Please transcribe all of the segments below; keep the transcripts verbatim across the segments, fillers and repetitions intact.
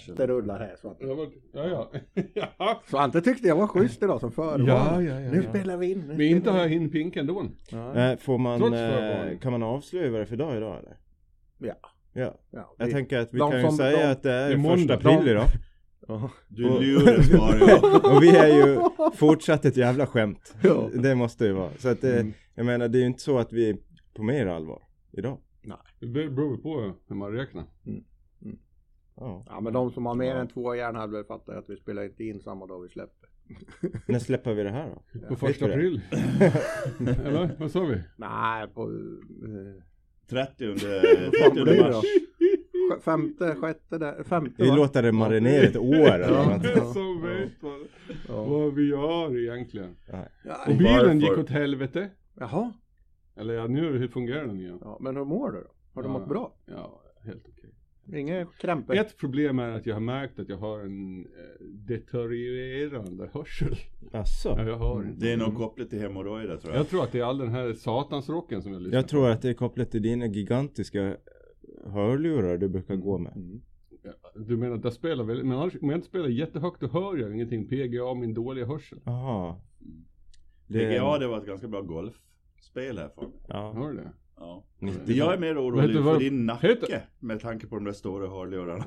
Svante rullar här. Svante. Ja, ja. ja. Svante tyckte jag var schysst idag som förvarning. Ja, ja, ja. Nu ja. spelar vi in. Men inte har jag hin pink ändå. Äh, får man, Trots äh, förvarning. kan man avslöja vad det är för dag idag eller? Ja. Ja. ja Jag vi, tänker att vi de kan ju som- säga de- att det är det är måndag. första april De- idag. Du luras bara, ja. Och vi är ju fortsatt ett jävla skämt. Ja. Det måste ju vara. Så att det, Mm. jag menar, det är ju inte så att vi är på mer allvar idag. Det beror på hur man räknar. Ja. Ja, men de som har mer Ja. än två hjärnhalvor fattar att vi spelar inte in samma dag vi släpper. När släpper vi det här då? På första du det? april. Eller? Vad sa vi? Nej, på eh, trettionde vad blir det då? mars. Sj- Femte, sjätte, där, femte Vi va? låter det marinera ett år eller Ja. något. Det som vet vad, Ja. vad vi gör egentligen. Nej. Ja, Och bilen gick Varför? åt helvete. Jaha, Eller ja, nu hur fungerar den igen? ja, men hur mår du då? Har du Ja. mått bra? Ja, helt okej. Inga krämpor? Ett problem är att jag har märkt att jag har en eh, deteriorerande hörsel. Asså? Ja, jag har inte. Det är nog kopplat till hemorrojder tror jag. Jag tror att det är all den här satansrocken som jag lyssnar Jag tror att det är kopplat till dina gigantiska hörlurar du brukar gå med. Mm. på. Du menar att jag spelar väldigt, men annars, om jag inte spelar jättehögt då hör jag ingenting. P G A min dåliga hörsel. Jaha. P G A, det var ett ganska bra golfspel här för mig. Ja. Hör du det? Ja. nittio. Jag är mer Vad orolig heter- för vad din nacke heter- med tanke på de där stora hörlurarna.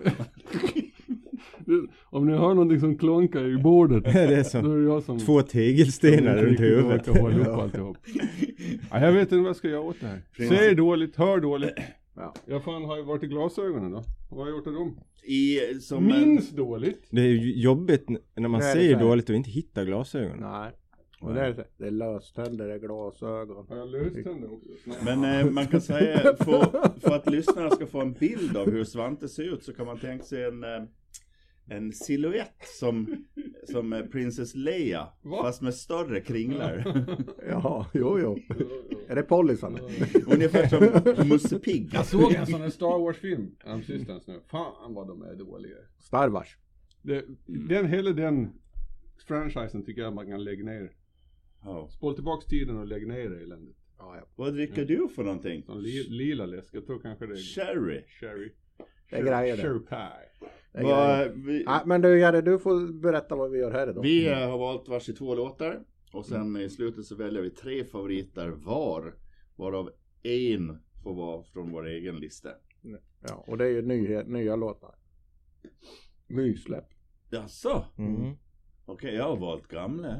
Du, om ni hör någonting som klonkar i bordet. Det är Då som är det jag som... två tegelstenar som runt trycker på huvudet. att jag håller upp alltihop. Ja, jag vet inte vad jag ska göra åt det här. Ser dåligt, hör dåligt. Ja. Jag fan har ju varit i glasögonen då. Vad har jag gjort av dem? I, som en, Minns dåligt. Det är ju jobbigt n- när man Det är det ser så här. dåligt och inte hittar glasögon. Nej. Och det är, det är löständer, det är glasögon. Har jag löst henne också? men eh, man kan säga, för, för att lyssnarna ska få en bild av hur Svante ser ut så kan man tänka sig en, eh, en silhuett som, som eh, Princess Leia, Va? fast med större kringlar. Ja, jo, jo. Är det polisarna? Ungefär som Musse Pigg. Jag såg en sån här Star Wars-film. Om sistens nu. Fan vad de är dåliga. Star Wars. Det, den, hela den franchisen tycker jag man kan lägga ner. Ja. Spål tillbaks tiden och lägg ner det eländet. Ja, ja. Vad dricker du för någonting? Sån li, lila läsk. Jag tror kanske det är Sherry. sherry. Det är grejer det. Sherry pie. Det är Vad, grejer. vi, Nej, men du Jerry, du får berätta vad vi gör här idag. vi eh, har valt varsin två låtar. Och sen i slutet så väljer vi tre favoriter var. Varav en får vara från vår egen lista. Ja, och det är ju nya, nya låtar. Nysläpp. Jaså? Mm. Okej, jag har valt gamla.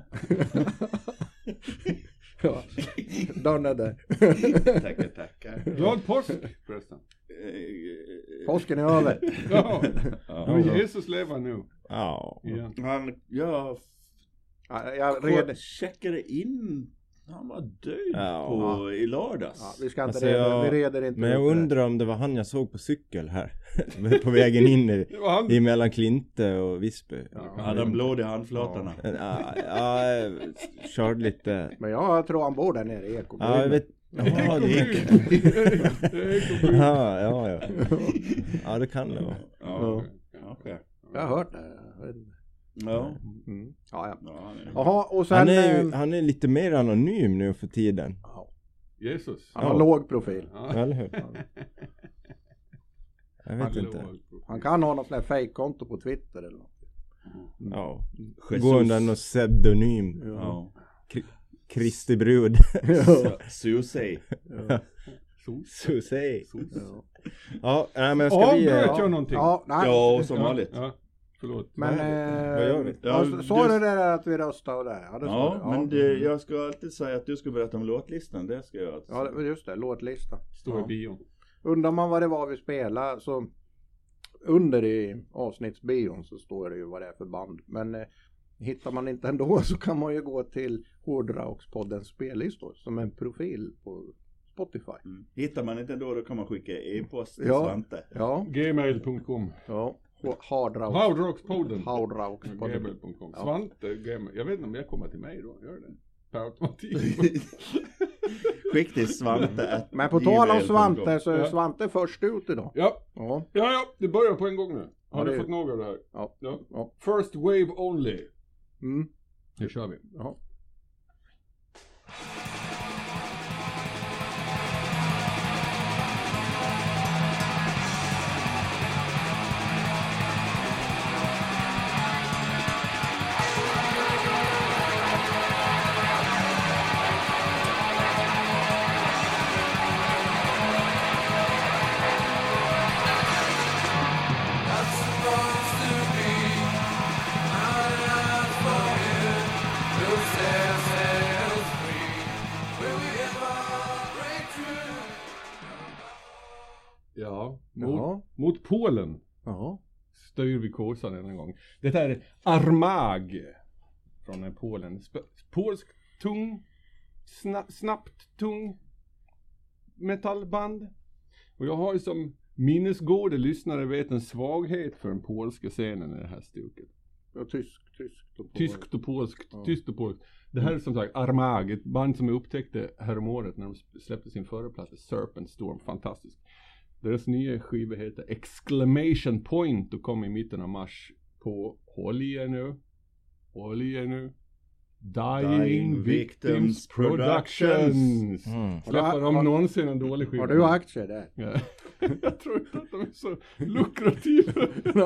Ja, dörren är där. Tackar, tackar. Glad påsk förresten. Eh, Påsken är över. Ja. Ja. Men Jesus lever nu. Ja. Igen. Han, jag Ja, jag red... checkade in, han var död Ja. på, i lördags. Ja, vi ska inte Alltså, reda, jag- vi reder inte Men jag ut det. undrar om det var han jag såg på cykel här. På vägen in i, Det var han. i mellan Klinte och Visby. Hade han blod i handflatorna? Ja, ja, jag körde lite. Men jag tror han bor där nere i Eko. Ja, jag vet. Jaha, det gick. Ja, ja, ja. Ja, det kan det vara. Ja, okej. Jag har hört det. Jag vet inte. Ja. Mm. Ja, ja. Ja, han är- Jaha, och sen... Han är ju, eh, han är lite mer anonym nu för tiden. ja, Jesus. han har Ja. låg profil. Ja. Eller hur? Jag vet inte. Han kan ha något sånt här fake-konto på Twitter eller något. Ja. Jesus. Gå under någon pseudonym. Ja. Kristi brud. Ja. Susie. Susie. Ja. Ja, nej, men ska vi... Avbröt eh, jag någonting? Ja, nej. Ja, som Ja, vanligt. Ja, förlåt. Men... Vad är det? Eh, Vad gör vi? Ja, ja, så du- du det där att vi röstar och det? Ja, det sa Ja, du. men det, jag ska alltid säga att du ska berätta om låtlistan. Det ska jag alltid Ja, säga. det- just det. Låtlista. Står i Ja. bion. Undrar man vad det var vi spelade så under i avsnittsbion så står det ju vad det är för band. Men eh, hittar man inte ändå så kan man ju gå till Hårdrockspoddens spellistor som en profil på Spotify. Mm. Hittar man inte då, då kan man skicka e-post till Ja. Svante. Ja, gmail punkt com. ja. Hardrock. Hardrockspodden. Hardrockspodden. gmail punkt com. Ja. Svante, gmail. Jag vet inte om jag kommer till mig då. Gör det. Per automatik. Skick till Svante at Men på tal om gmail punkt com. Svante så är Ja. Svante först ut idag. Ja, Ja, ja, ja. Det börjar på en gång nu. Har Ja, du det- fått nog av det här? ja, Ja. ja. First wave only. Mm. Nu kör vi. Ja. Polen. Ja. Styr vi kursen en gång. Det här är Armag från Polen. Sp- polsk tung, sna- snabbt tung metallband. Och jag har ju som minnesgårde lyssnare vet en svaghet för den polska scenen i det här stycket. Ja, tysk, tyskt och Tyskt och polskt, Ja. tyskt och polskt. Det här är som sagt Armag, ett band som jag upptäckte häromåret när de släppte sin förra platta Serpent Storm, fantastiskt. Deras nya skiva heter Exclamation Point och kom i mitten av mars på, håll i er nu, håll i er nu, Dying, Dying Victims, Victims Productions. Mm. Släpper Har- de har- någonsin en dålig skiva? Har du aktier där? Ja. Jag tror inte att de är så lukrativa.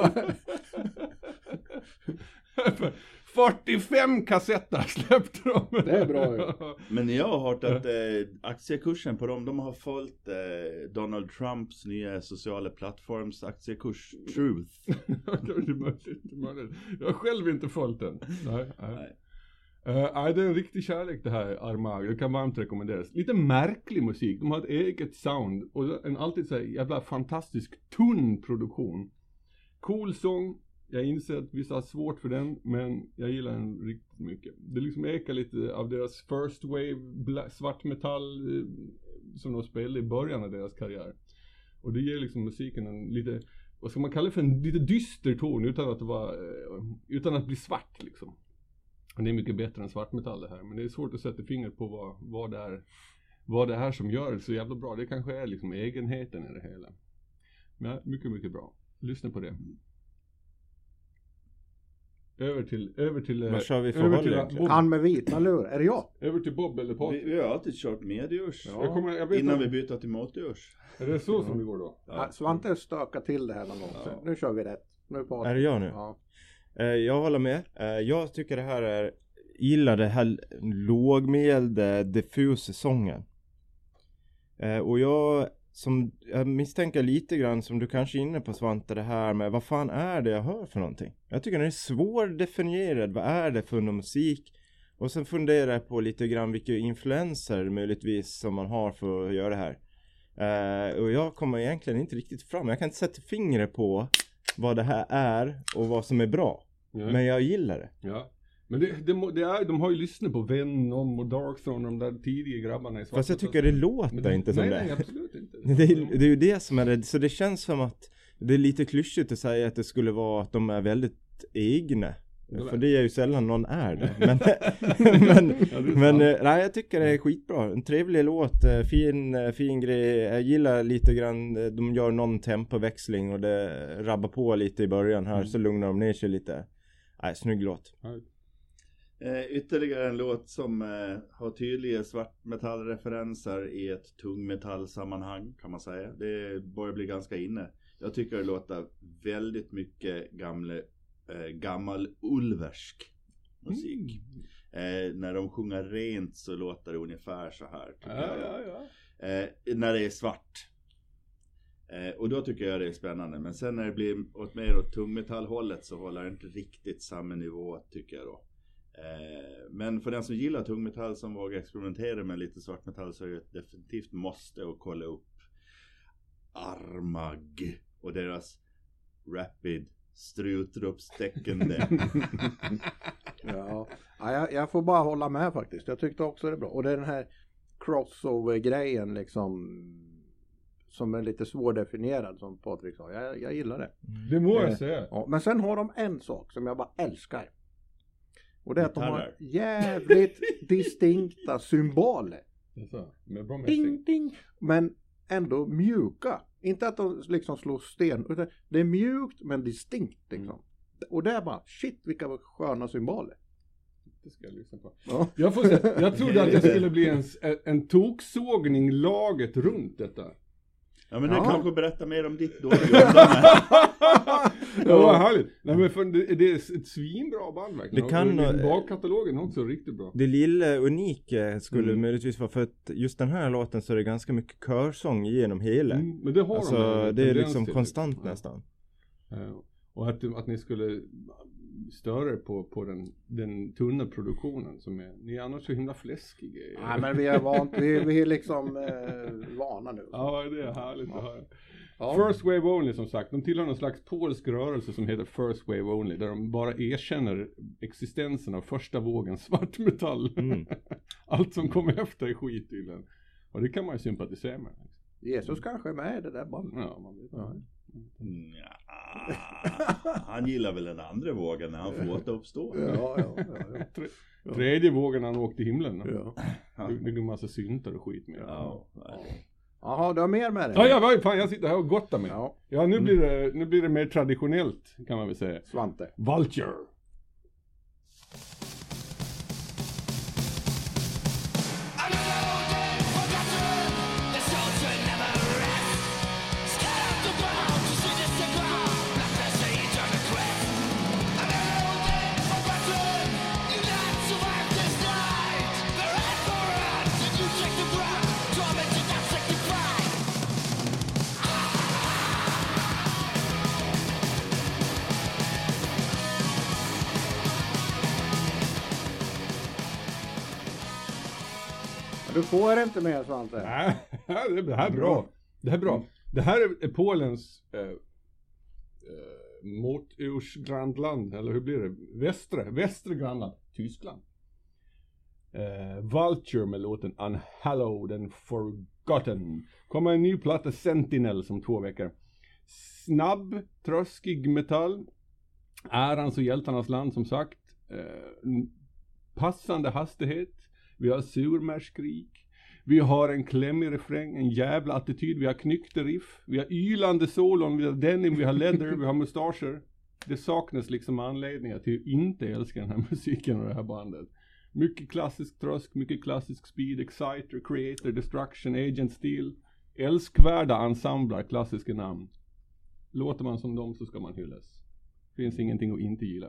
fyrtiofem kassetter släppte de. Det är bra ju. Men jag har hört att eh, aktiekursen på dem, de har följt eh, Donald Trumps nya sociala plattforms aktiekurs Truth. Det är möjligt, det är möjligt. Jag har själv inte följt den. Nej, nej. Nej. Uh, nej, det är en riktig kärlek det här Armag. Det kan varmt rekommenderas. Lite märklig musik. De har ett eget sound. Och en alltid så här jävla fantastisk tunn produktion. Cool sång. Jag inser att vissa har svårt för den. Men jag gillar den riktigt mycket. Det liksom ekar lite av deras first wave bla- svartmetall eh, som de spelade i början av deras karriär. Och det ger liksom musiken en lite, vad ska man kalla det för, en lite dyster ton utan att det var, eh, utan att bli svart liksom. Det är mycket bättre än svartmetall det här. Men det är svårt att sätta fingret på vad, vad, det är, vad det är som gör det så jävla bra. Det kanske är liksom egenheten i det hela. Men mycket, mycket bra. Lyssna på det. Över till... Över till Vad kör vi för över håll till egentligen? Bob, Han med vita lurar. Är det jag? över till Bob eller Vi, Patrik. vi har alltid kört medjurs. Jag kommer, jag vet Innan inte, vi byter till motjurs. är det så som det går då? Ja. Svante stökar till det här någon gång. Så Ja. nu kör vi rätt. Nu på. Är det jag nu? Ja. Eh, jag håller med. Eh, jag tycker det här är, gillar det här lågmälda, diffusa sången. Eh, och jag, som, jag misstänker lite grann som du kanske är inne på Svante, det här med vad fan är det jag hör för någonting? Jag tycker den är svårdefinierad. Vad är det för någon musik? Och sen funderar jag på lite grann vilka influenser möjligtvis som man har för att göra det här. Eh, och jag kommer egentligen inte riktigt fram. Jag kan inte sätta fingret på vad det här är och vad som är bra. Ja. Men jag gillar det. Ja. Men det, det, må- det är, de har ju lyssnat på Venom och Darkthrone, de där tidiga grabbarna i Fast jag tycker det låter Men det- inte som nej, det. Nej, absolut inte. Det är, det är ju det som är det. Så det känns som att det är lite klyschigt att säga att det skulle vara att de är väldigt egna. Ja, För det är ju sällan någon är det. Men, men, Ja, det är men sant. eh, nej, jag tycker det är skitbra. En trevlig låt, eh, fin, eh, fin grej. Jag gillar lite grann, eh, de gör någon tempoväxling och det rabbar på lite i början här. Mm. Så lugnar de ner sig lite. Nej, snygg låt. Ja. Eh, ytterligare en låt som eh, har tydliga svartmetallreferenser i ett tungmetallsammanhang kan man säga. Det börjar bli ganska inne. Jag tycker det låter väldigt mycket gamla, eh, gammal ulversk musik. Eh, när de sjunger rent så låter det ungefär så här. Tycker Ja, jag. ja, ja. Eh, när det är svart. Eh, och då tycker jag det är spännande. Men sen när det blir åt mer åt tungmetallhållet så håller det inte riktigt samma nivå tycker jag då. Eh, men för den som gillar tungmetall som vågar experimentera med lite svartmetall så är det ett definitivt måste att kolla upp Armag och deras Rapid strutropsteckende. Ja, ja jag, jag får bara hålla med faktiskt. Jag tyckte också det är bra. Och det är den här crossover-grejen liksom som är lite svårdefinierad som Patrik sa. Jag, jag gillar det. Det må jag Eh, säga. Ja, men sen har de en sak som jag bara älskar. Och det är att de har Gitarrer. jävligt distinkta symboler. Det är så. Med bra mässing. Ding, ding. Men ändå mjuka. Inte att de liksom slår sten. Utan det är mjukt men distinkt liksom. Och det är bara shit vilka sköna symboler. Det ska jag lyssna på. Ja. Jag får se. Jag trodde att jag skulle bli en, en toksågning laget runt detta. Ja men du Ja. kanske berätta mer om ditt dåliga omdöme. Det var härligt. Nej, men för det, det är ett svinbra band verkligen. Det kan- och bakkatalogen också riktigt bra. Det lilla unika skulle Mm. möjligtvis vara för att just den här låten så är det ganska mycket körsång genom hela. Mm, men det har Alltså de där det är tendens liksom till. konstant Ja. nästan. Ja. Och att, att ni skulle störa på, på den, den tunna produktionen som är, ni är annars så himla fläskiga. Nej men vi är vant, vi, vi är liksom eh, vana nu. Ja, det är härligt att höra. Ja. First Wave Only som sagt, de tillhör någon slags polsk rörelse som heter First Wave Only, där de bara erkänner existensen av första vågen svartmetall. Mm. Allt som kommer efter är skit tydligen. Och det kan man ju sympatisera med. Jesus kanske är med i det där bandet. Ja, man vet Ja. Mm, ja. Han gillar väl den andra vågen när han får återuppstå. Ja, ja, ja, ja. Tre, tredje vågen han åkte till himlen. Ja. Det, det går en massa syntar och skit med. Ja. Jaha, du har mer med dig? Ja, ja, vad fan, jag sitter här och gottar mig. Ja. Ja, nu blir det, nu blir det mer traditionellt kan man väl säga. Svante. Vulture. Du får inte mer, Svante. Nej, det här är bra. Det här är bra. Det här är Polens eh, eh, motursgrannland, eller hur blir det? Västra, västra grannland, Tyskland. Eh, Vulture med låten Unhallowed and Forgotten. Kommer en ny platta, Sentinel, som två veckor. Snabb, tröskig metall. Ärans och hjältarnas land, som sagt. Eh, passande hastighet. Vi har surmärskrik. Vi har en klämmig refräng, en jävla attityd. Vi har knyckte riff. Vi har ylande solon. Vi har denim, vi har leather, vi har mustascher. Det saknas liksom anledningar till att inte älska den här musiken och det här bandet. Mycket klassisk trösk, mycket klassisk speed, exciter, creator, destruction, agent steel. Älskvärda ensemblar, klassiska namn. Låter man som dem så ska man hyllas. Finns ingenting att inte gilla.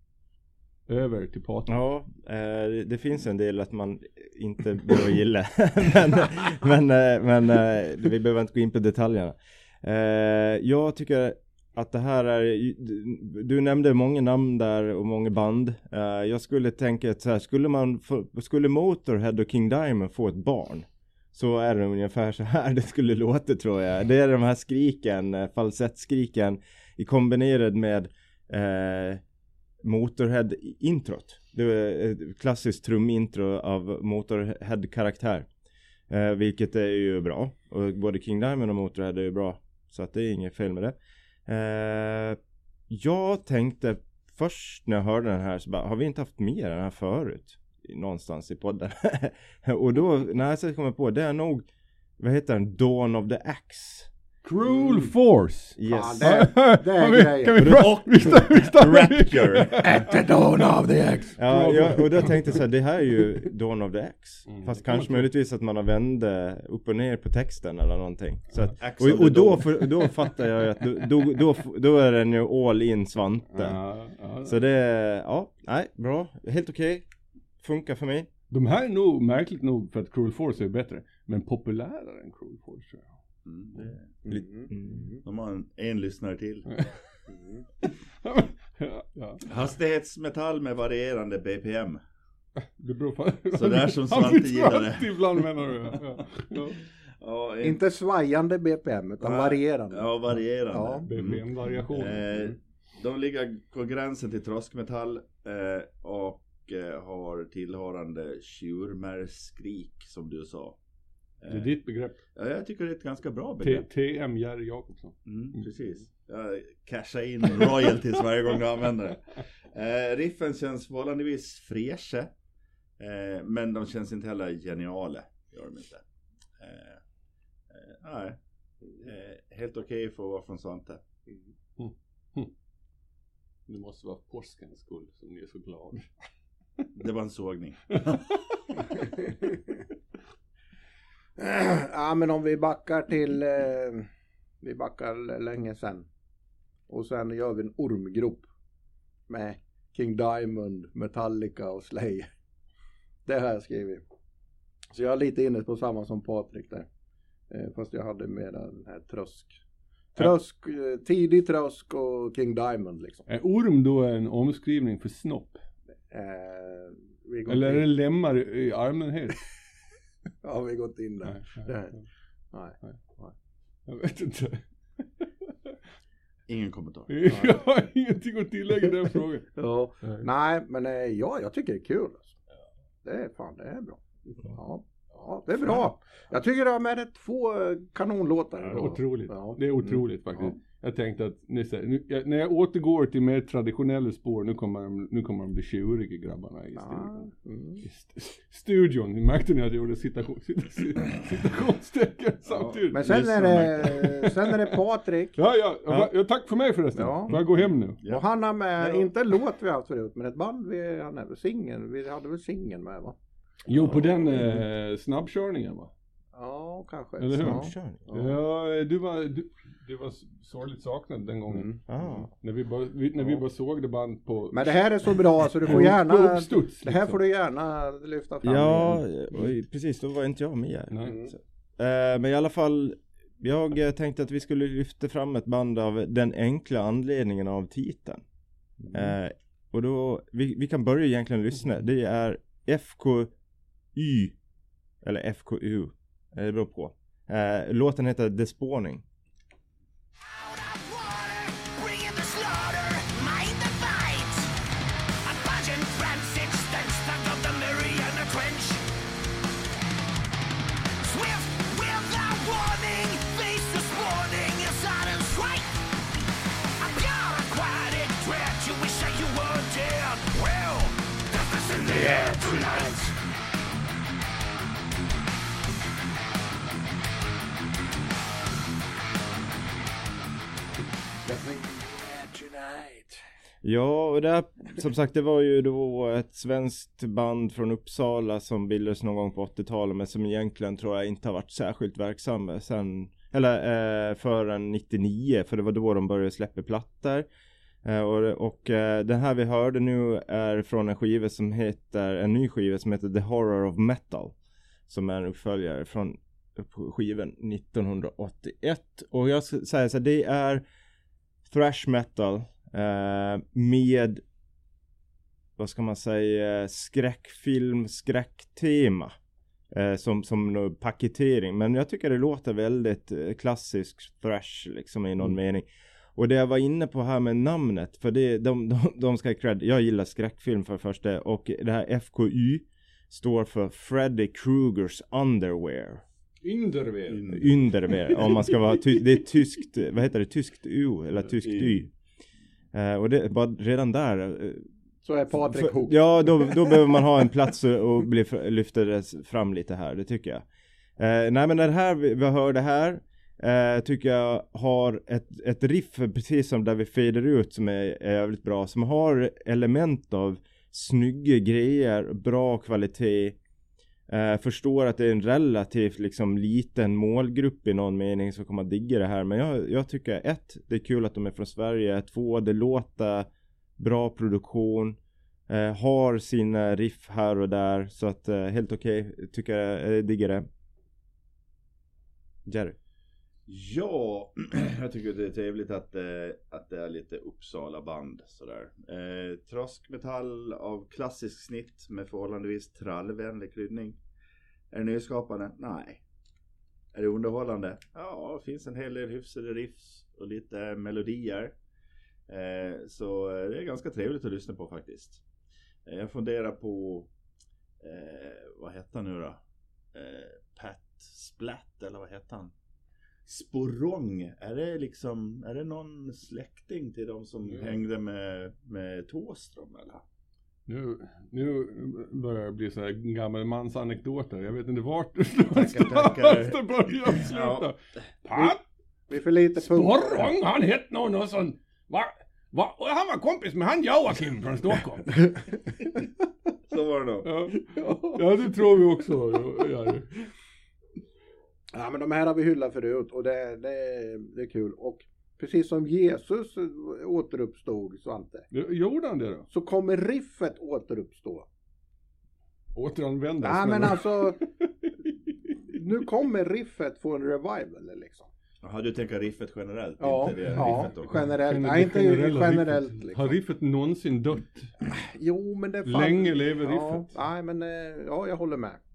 Över till Patrik. Ja, eh, det finns en del att man inte behöver gilla. men men, eh, men eh, vi behöver inte gå in på detaljerna. Eh, jag tycker att det här är... Du, du nämnde många namn där och många band. Eh, jag skulle tänka att så här, skulle, man få, skulle Motorhead och King Diamond få ett barn, så är det ungefär så här det skulle låta, tror jag. Det är de här skriken, falsettskriken i kombinerad med... Eh, Motorhead-introt. Det är ett klassiskt trumintro av Motorhead-karaktär. Eh, vilket är ju bra. Och både King Diamond och Motorhead är ju bra. Så att det är inget fel med det. Eh, jag tänkte först när jag hörde den här så bara, har vi inte haft mer den här förut? Någonstans i podden. Och då, när jag kommer på, det är nog, vad heter den? Dawn of the Axe. Cruel Force. Yes. Fan, det, det är vi, grejen. kan vi prata? Vi sta- vi sta- Rapture. At the dawn of the X. Ja, jag, och då tänkte jag så här, det här är ju Dawn of the Axe. Mm. Fast kanske möjligtvis att man har vände upp och ner på texten eller någonting. Så att, Axe of och, the och då, Dawn. för, då fattar jag ju att då, då, då, då är den ju all in Svante. Ja, ja. Så det, ja, nej, bra. Helt okej. Funkar för mig. De här är nog, märkligt nog, för att Cruel Force är bättre. Men populärare än Cruel Force, tror jag. Mm, det, Mm. Mm. de har en, en lyssnare till. ja, ja. Hastighetsmetall med varierande B P M. Det beror på. Så där som Han Svante blir gillar trött det. ibland, menar du. Ja. Ja. Ja, en, Inte svajande B P M utan Ja, varierande. Ja, varierande. Ja. B P M-variation. Eh, de ligger på gränsen till tröskmetall eh, och eh, har tillhörande tjurmärskrik, som du sa. Det är ditt begrepp. Ja, jag tycker det är ett ganska bra T- begrepp. TM Jerry Jakobsson. Mm, precis. Jag cashar in royalties varje gång jag använder det. Eh, riffen känns förhållandevis fräscha. Eh, men de känns inte heller geniala. Gör de inte. Eh, eh, nej. Eh, helt okej okay för att vara från Svante. Mm. Mm. Det måste vara påskens skull som ni är så glad. Det var en sågning. Ja, men om vi backar till eh, vi backar länge sedan och sen gör vi en ormgrop med King Diamond, Metallica och Slayer. Det har jag skrivit. Så jag är lite inne på samma som Patrik där. Eh, fast jag hade med den här trösk. Trösk, eh, tidig trösk och King Diamond liksom. Är orm då en omskrivning för snopp? Eh, vi går Eller är till- det lemmar i allmänhet? Ja, vi gått in där. Nej, nej, Det- nej. Nej. Jag vet inte. Ingen kommentar. Jag har ingenting att tillägga i den frågan. Ja. Nej, men eh, ja, jag tycker det är kul. Alltså. Det är fan, det är bra. Ja, ja det är bra. Jag tycker det har med det två kanonlåtar. Ja, otroligt. Ja. Det är otroligt Mm. faktiskt. Jag tänkte att nu, nu, jag, när jag återgår till mer traditionella spår, nu kommer de, nu kommer de bli tjuriga grabbarna i Ja. studion. Mm. I st- studion, ni märkte ni att jag gjorde citation, cit- citationstecken samtidigt. Men sen är det, sen är det Patrik. Ja, ja, Ja. ja. Tack för mig förresten. Ja. Får jag gå hem nu? Ja. Och han har med, Ja. inte en låt vi har haft förut, men ett band vi, han är singen. Vi hade väl singen med, va? Jo, på den eh, snabbkörningen, va? Ja, kanske. Eller hur? Ja. Kör. Ja, du var, du, du var sorgligt saknad den gången. Mm. Ah. När vi bara, vi, när vi bara såg det band på... Men det här är så bra så du får på gärna, uppstuds, det här liksom. får du gärna lyfta fram. Ja, igen. oj, precis, då var inte jag med. Nej. Mm. Eh, men i alla fall, jag eh, tänkte att vi skulle lyfta fram ett band av den enkla anledningen av titeln. Eh, och då, vi, vi kan börja egentligen lyssna. Det är F K Y, eller F K U, eh, det beror på. Eh, låten heter The Spawning. Ja, och det här, som sagt, det var ju då ett svenskt band från Uppsala som bildades någon gång på åttiotalet, men som egentligen tror jag inte har varit särskilt verksamma sen, eller eh, förrän nittionio, för det var då de började släppa plattor. Eh, och och eh, den här vi hörde nu är från en skiva som heter, en ny skiva som heter The Horror of Metal, som är en uppföljare från skivan nittonhundraåttioett. Och jag ska säga så här, det är thrash metal Uh, med, vad ska man säga, skräckfilm, skräcktema uh, som, som någon paketering. Men jag tycker det låter väldigt uh, klassisk thrash liksom i någon mm. mening. Och det jag var inne på här med namnet, för det, de, de, de ska cred, jag gillar skräckfilm för det första, och det här F K Y står för Freddy Kruegers Underwear. Underwear. Underwear, om man ska vara, ty, det är tyskt, vad heter det, tyskt U eller tyskt Y. Uh, och det, bara redan där uh, så är Patrik för, hooked. ja, då, då behöver man ha en plats och, och bli, lyfta det fram lite här, det tycker jag. Uh, nej, men det här vi, vi hörde här uh, tycker jag har ett, ett riff, precis som där vi fader ut, som är, är jävligt bra, som har element av snygga grejer, bra kvalitet. Uh, förstår att det är en relativt liksom liten målgrupp i någon mening som kommer att digga det här, men jag, jag tycker ett, det är kul att de är från Sverige, två, det låter bra produktion, uh, har sina riff här och där, så att uh, helt okej, okay, tycker jag, jag diggar det. Jerry? Ja, jag tycker det är trevligt att, eh, att det är lite Uppsala band sådär. Eh, Troskmetall av klassisk snitt med förhållandevis trallvänlig kryddning. Är det nyskapande? Nej. Är det underhållande? Ja, det finns en hel del hyfsade riffs och lite melodier. Eh, så det är ganska trevligt att lyssna på faktiskt. Eh, jag funderar på, eh, vad heter han nu då? Eh, Pat Splatt, eller vad heter han? Sporong, är det liksom, är det någon släkting till de som ja. hängde med, med Tåström eller? Nu, nu börjar det bli så här gammal mans anekdoter. Jag vet inte vart du tackar. det börjar sluta. Ja. Pat Vi är för lite Sporrong, han hette någon och sån. Va, va, och han var kompis med han Joakim från Stockholm. Så var det då. Ja, ja det tror vi också. Ja, ja, men de här har vi hyllat förut och det, det, det är kul. Och precis som Jesus återuppstod, Svante, gjorde han det då? så kommer riffet återuppstå. Återanvändas? Nej, men alltså nu kommer riffet få en revival liksom. Jaha, du tänker riffet generellt? Ja, inte det ja riffet då? generellt. Nej, inte generellt riffet. liksom. Har riffet någonsin dött? Jo, men det Länge lever ja, riffet. Nej, men ja, jag håller med.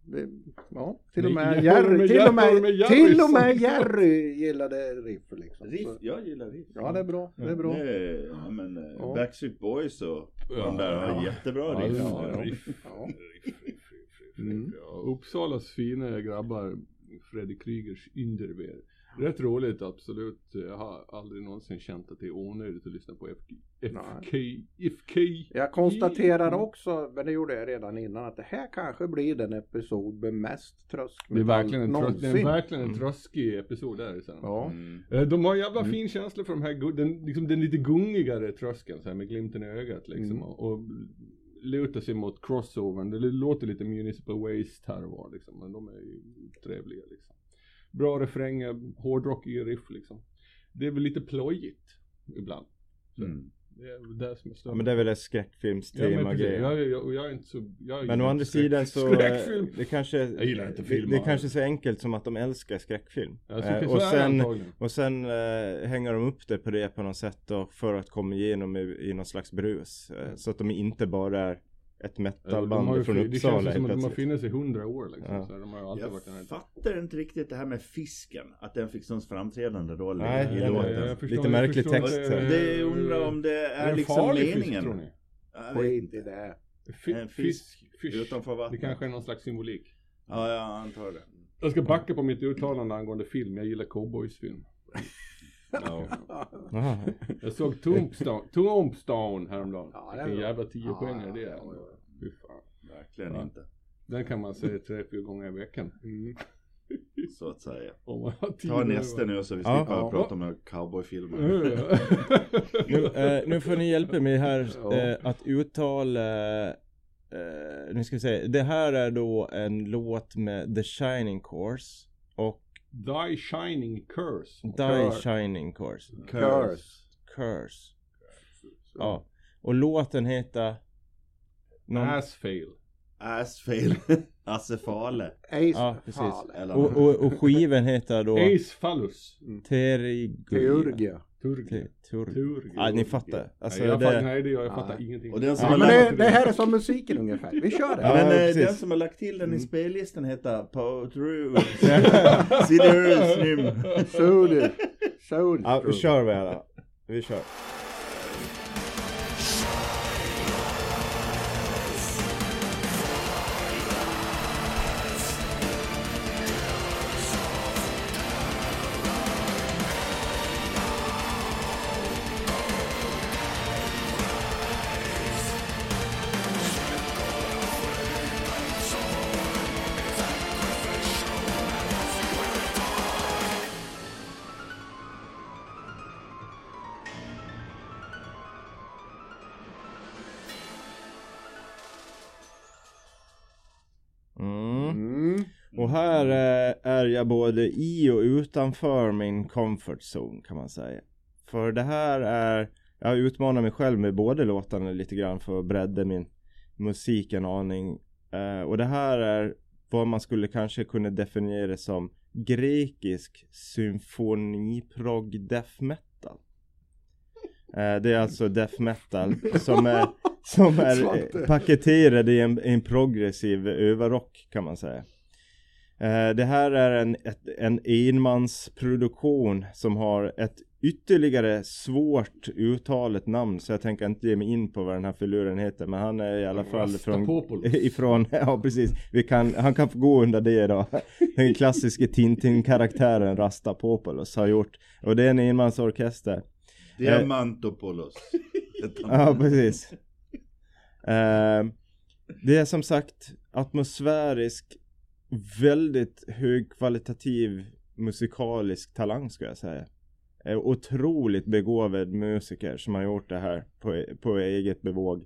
Ja, till och Nej, med jag håller Jerry, med till Jerry, och med, håller med Jerry till och med så- Jerry gillade riff liksom. Riff, Så, jag gillar riff. ja, det är bra, det är bra. Det är, ja, men, eh, Ja. Backstreet Boys och Ja. de där har jättebra Ja, riff. ja, Ja. riff. Ja. Riff, riff, riff, riff, Mm. riff. Ja, Uppsalas fina grabbar, Freddy Krügers Inderwehr. Rätt roligt, absolut. Jag har aldrig någonsin känt att det är onödigt att lyssna på F K. F K. F K. Jag konstaterar också, men det gjorde jag redan innan, att det här kanske blir den episod med mest tröskmetall Det är verkligen en, trös- det någonsin. är verkligen en tröskig episod där. Sen. Ja. Mm. Eh, De har jävla fin känsla för de här, gu- den, liksom den lite gungigare tröskeln så här, med glimten i ögat liksom. Mm. Och, och luta sig mot crossovern. Det låter lite Municipal Waste här och var liksom. Men de är ju trevliga liksom. Bra refränger, hårdrockig riff liksom. Det är väl lite plojigt ibland. Så Mm. det är det som är större. Ja, men det är väl ett Ja, men skräckfilmstema precis. grej. jag, jag, och jag är inte så... Jag är Men å inte andra skräck- sidan så eh, Skräckfilm. det kanske Jag gillar inte det, filmer. det är kanske så enkelt som att de älskar skräckfilm. Ja, så, Eh, så och är det sen antagligen. och sen eh, hänger de upp det på det på något sätt då, för att komma igenom i, i någon slags brus. Eh, så att de inte bara är ett De har metalband ju från fi- det Uppsala känns ju som helt att de har plötsligt. funnits i hundra år liksom. Ja. Så de har ju alltid varit den här. Jag fattar inte riktigt det här med fisken. Att den fick sån framträdande roll Nej, i den är- låten. jag förstår- Lite jag märklig förstår text. inte, Det eh, undrar om det är är det liksom farlig fisk, meningen. tror ni? Jag vet Skit inte. i det. Fi- En fisk, fisk fish. utanför Det vattnet. kanske är någon slags symbolik. Ja, jag antar det. Jag ska backa på mitt uttalande angående film. Jag gillar cowboysfilm. Ja. Aha. Jag såg Tombstone, Tombstone häromdagen. Ja, det är Vilken bra. jävla tio Ja, poängare det är. ja, ja. Fy fan. Verkligen Ja. inte. Den kan man säga tre, fyra gånger i veckan. Mm. Så att säga. Om man har tid Ta över. nästa nu så vi Ja. slipper Ja. prata om cowboyfilmer. Nu, eh, nu får ni hjälpa mig här Ja. eh, att uttala eh, nu ska vi se. Det här är då en låt med The Shining Course och Die Shining Curse. Die Shining Course. Curse. Curse. Ja. Och låten heter någon, Assfail. Assfail. Asse Fale. Ace Ja, precis. Fale. Eller och, och, och skivan heter då Ace Fallus. Teriguia. Georgia. Turg. Te- Tur- Turg. Ja, ni fattar. Alltså nej, jag det... fattar, nej, det gör jag. Jag fattar Nej. ingenting. Och den som Ja, har men lagt, det, det här är som musiken ungefär. Vi kör det. Ja, men eh, precis. den som har lagt till den i spellistan heter Potru. Siderusnim. Så du. Så du. Ja, vi kör vi här då. Vi kör. Mm. Mm. Och här eh, är jag både i och utanför min comfort zone kan man säga. För det här är, jag utmanar mig själv med både låtarna lite grann för att bredda min musik en aning. Eh, och det här är vad man skulle kanske kunna definiera som grekisk symfoniprog death metal. Eh, det är alltså death metal som är, som är Svante. eh, paketerad i en, en progressiv överrock kan man säga. Eh, det här är en, ett, en enmansproduktion som har ett ytterligare svårt uttalet namn, så jag tänker inte ge mig in på vad den här filuren heter, men han är i alla fall från, Rastapopoulos. ifrån, ja precis, vi kan, han kan få gå under det då. Den klassiska Tintin-karaktären Rastapopoulos har gjort, och det är en enmansorkester. Diamantopoulos. Ja, precis. Eh, det är som sagt atmosfärisk, väldigt högkvalitativ musikalisk talang ska jag säga. Eh, otroligt begåvad musiker som har gjort det här på, på eget bevåg.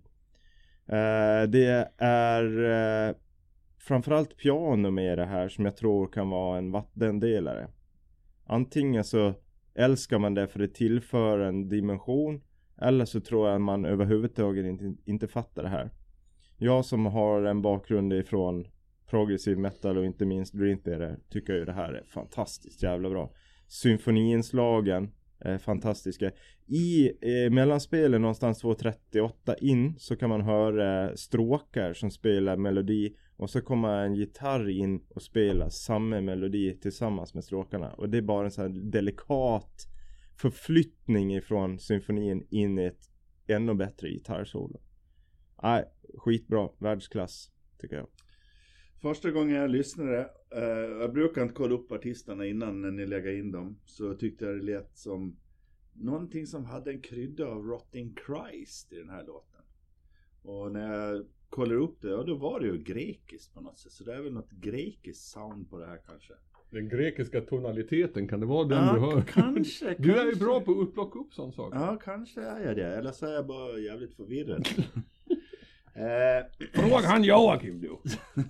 Eh, det är eh, framförallt piano med det här som jag tror kan vara en vattendelare. Antingen så älskar man det för det tillför en dimension, eller så tror jag man överhuvudtaget inte, inte fattar det här. Jag som har en bakgrund ifrån progressiv metal och inte minst Dream Theater tycker ju det här är fantastiskt jävla bra. Symfoniinslagen Eh, fantastiska. I eh, mellanspelen någonstans två trettioåtta in så kan man höra stråkar som spelar melodi. Och så kommer en gitarr in och spelar samma melodi tillsammans med stråkarna. Och det är bara en sån här delikat förflyttning ifrån symfonin in i ett ännu bättre gitarrsolo. Nej, skitbra. Världsklass, tycker jag. Första gången jag lyssnade, eh, jag brukar inte kolla upp artisterna innan när ni lägger in dem, så tyckte jag det lät som någonting som hade en krydda av Rotting Christ i den här låten. Och när jag kollar upp det, ja, då var det ju grekiskt på något sätt, så det är väl något grekiskt sound på det här kanske. Den grekiska tonaliteten, kan det vara den Ja, du hör? kanske, Du är ju kanske. bra på att plocka upp sån saker. Ja, kanske är jag det, eller så är jag bara jävligt förvirrad. eh, Fråga han Joakim du.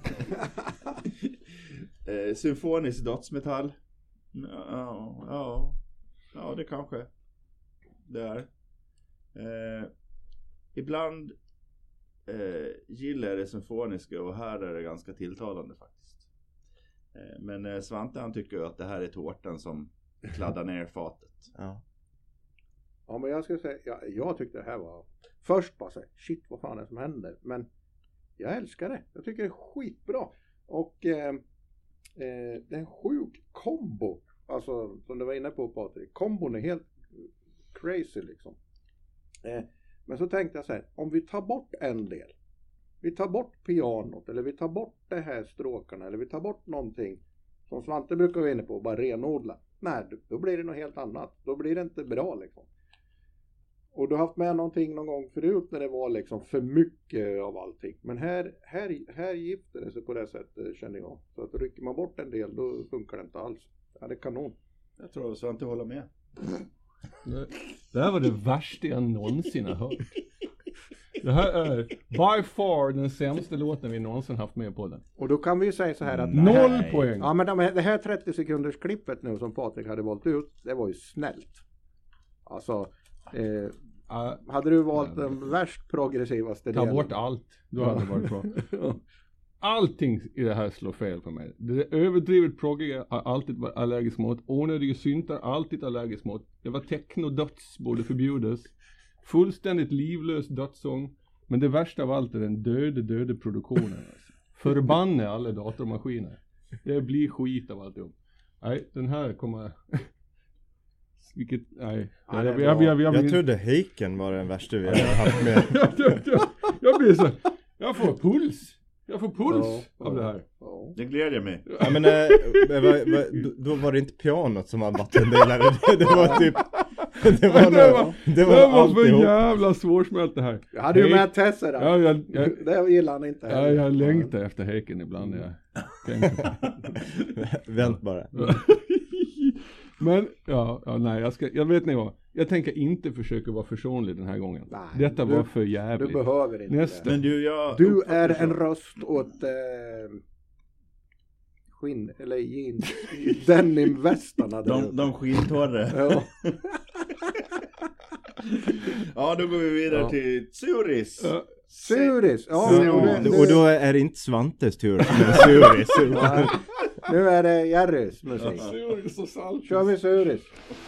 Eh, symfonisk dödsmetall. Ja, ja, ja, det kanske det är. Eh, ibland eh, gillar jag det symfoniska, och här är det ganska tilltalande faktiskt. Eh, men eh, Svante, han tycker att det här är tårtan som kladdar ner fatet. Ja. Ja, men jag ska säga, ja, jag tyckte det här var först bara så här, shit, vad fan är det som händer? Men jag älskar det. Jag tycker det är skitbra. Och eh, eh, det är en sjuk kombo. Alltså, som du var inne på, Patrik. Kombon är helt crazy liksom. Eh, men så tänkte jag så här, om vi tar bort en del. Vi tar bort pianot, eller vi tar bort det här stråkarna, eller vi tar bort någonting som Svante brukar vara inne på, bara renodla. Nej, då blir det något helt annat. Då blir det inte bra liksom. Och du har haft med någonting någon gång förut när det var liksom för mycket av allting. Men här, här, här gifter det sig på det sättet, känner jag. Så att rycker man bort en del, då funkar det inte alls. Ja, det är kanon. Jag tror att Svante håller med. Det, det här var det värsta jag någonsin har hört. Det här är by far den sämsta låten vi någonsin haft med på den. Och då kan vi ju säga så här att... Noll här, poäng. Ja, men de, det här trettio sekunders klippet nu som Patrik hade valt ut, det var ju snällt. Alltså... Eh, Uh, hade du valt den värst progressivaste Ta delen? bort allt. Då hade det varit bra. Allting i det här slår fel för mig. Det är överdrivet proggiga har alltid varit allergisk mot. Onödiga syntar alltid allergisk mot. Det var techno-döds borde förbjudas. Fullständigt livlös dödssång. Men det värsta av allt är den döde, döde produktionen. Alltså. Förbanne alla datormaskiner. Det blir skit av alltihop. Nej, den här kommer... Vilket, nej. Ja, jag, det jag, var- jag, jag, Jag jag, trodde Heiken var den värsta vi hade haft med. jag, jag, jag blir så... Jag får puls. Jag får puls Ja, av ja. det här. Ja. Det glädjer mig. Ja, men, äh, var, var, då- då var det inte pianot som var vattendelare. Det, det var typ... Det var, Det var, nog- det det var var så alltihop. jävla svårsmält det här. Jag hade ju Hej- med Tessa där. Ja, jag, jag, Det gillar han inte ja, heller. jag längtar efter Heiken ibland när jag tänker på det. Vänt bara. Men, ja, ja nej, jag, ska, jag vet ni vad. Jag tänker inte försöka vara försonlig den här gången. Nej, Detta du- var för Du jävligt. behöver inte Nästa. det. Men du, jag Du uppfattar är så. en röst åt eh, skinn, eller jeans, denimvästarna där De, ute. de skintorre. Ja. Ja, då går vi vidare Ja. till Zuris. Ja. Suris, ja, Så, nu, nu, och då är det inte Svantes tur med Suris. ja, nu är det Jerrys musik. Suris och salt. Kör vi Suris.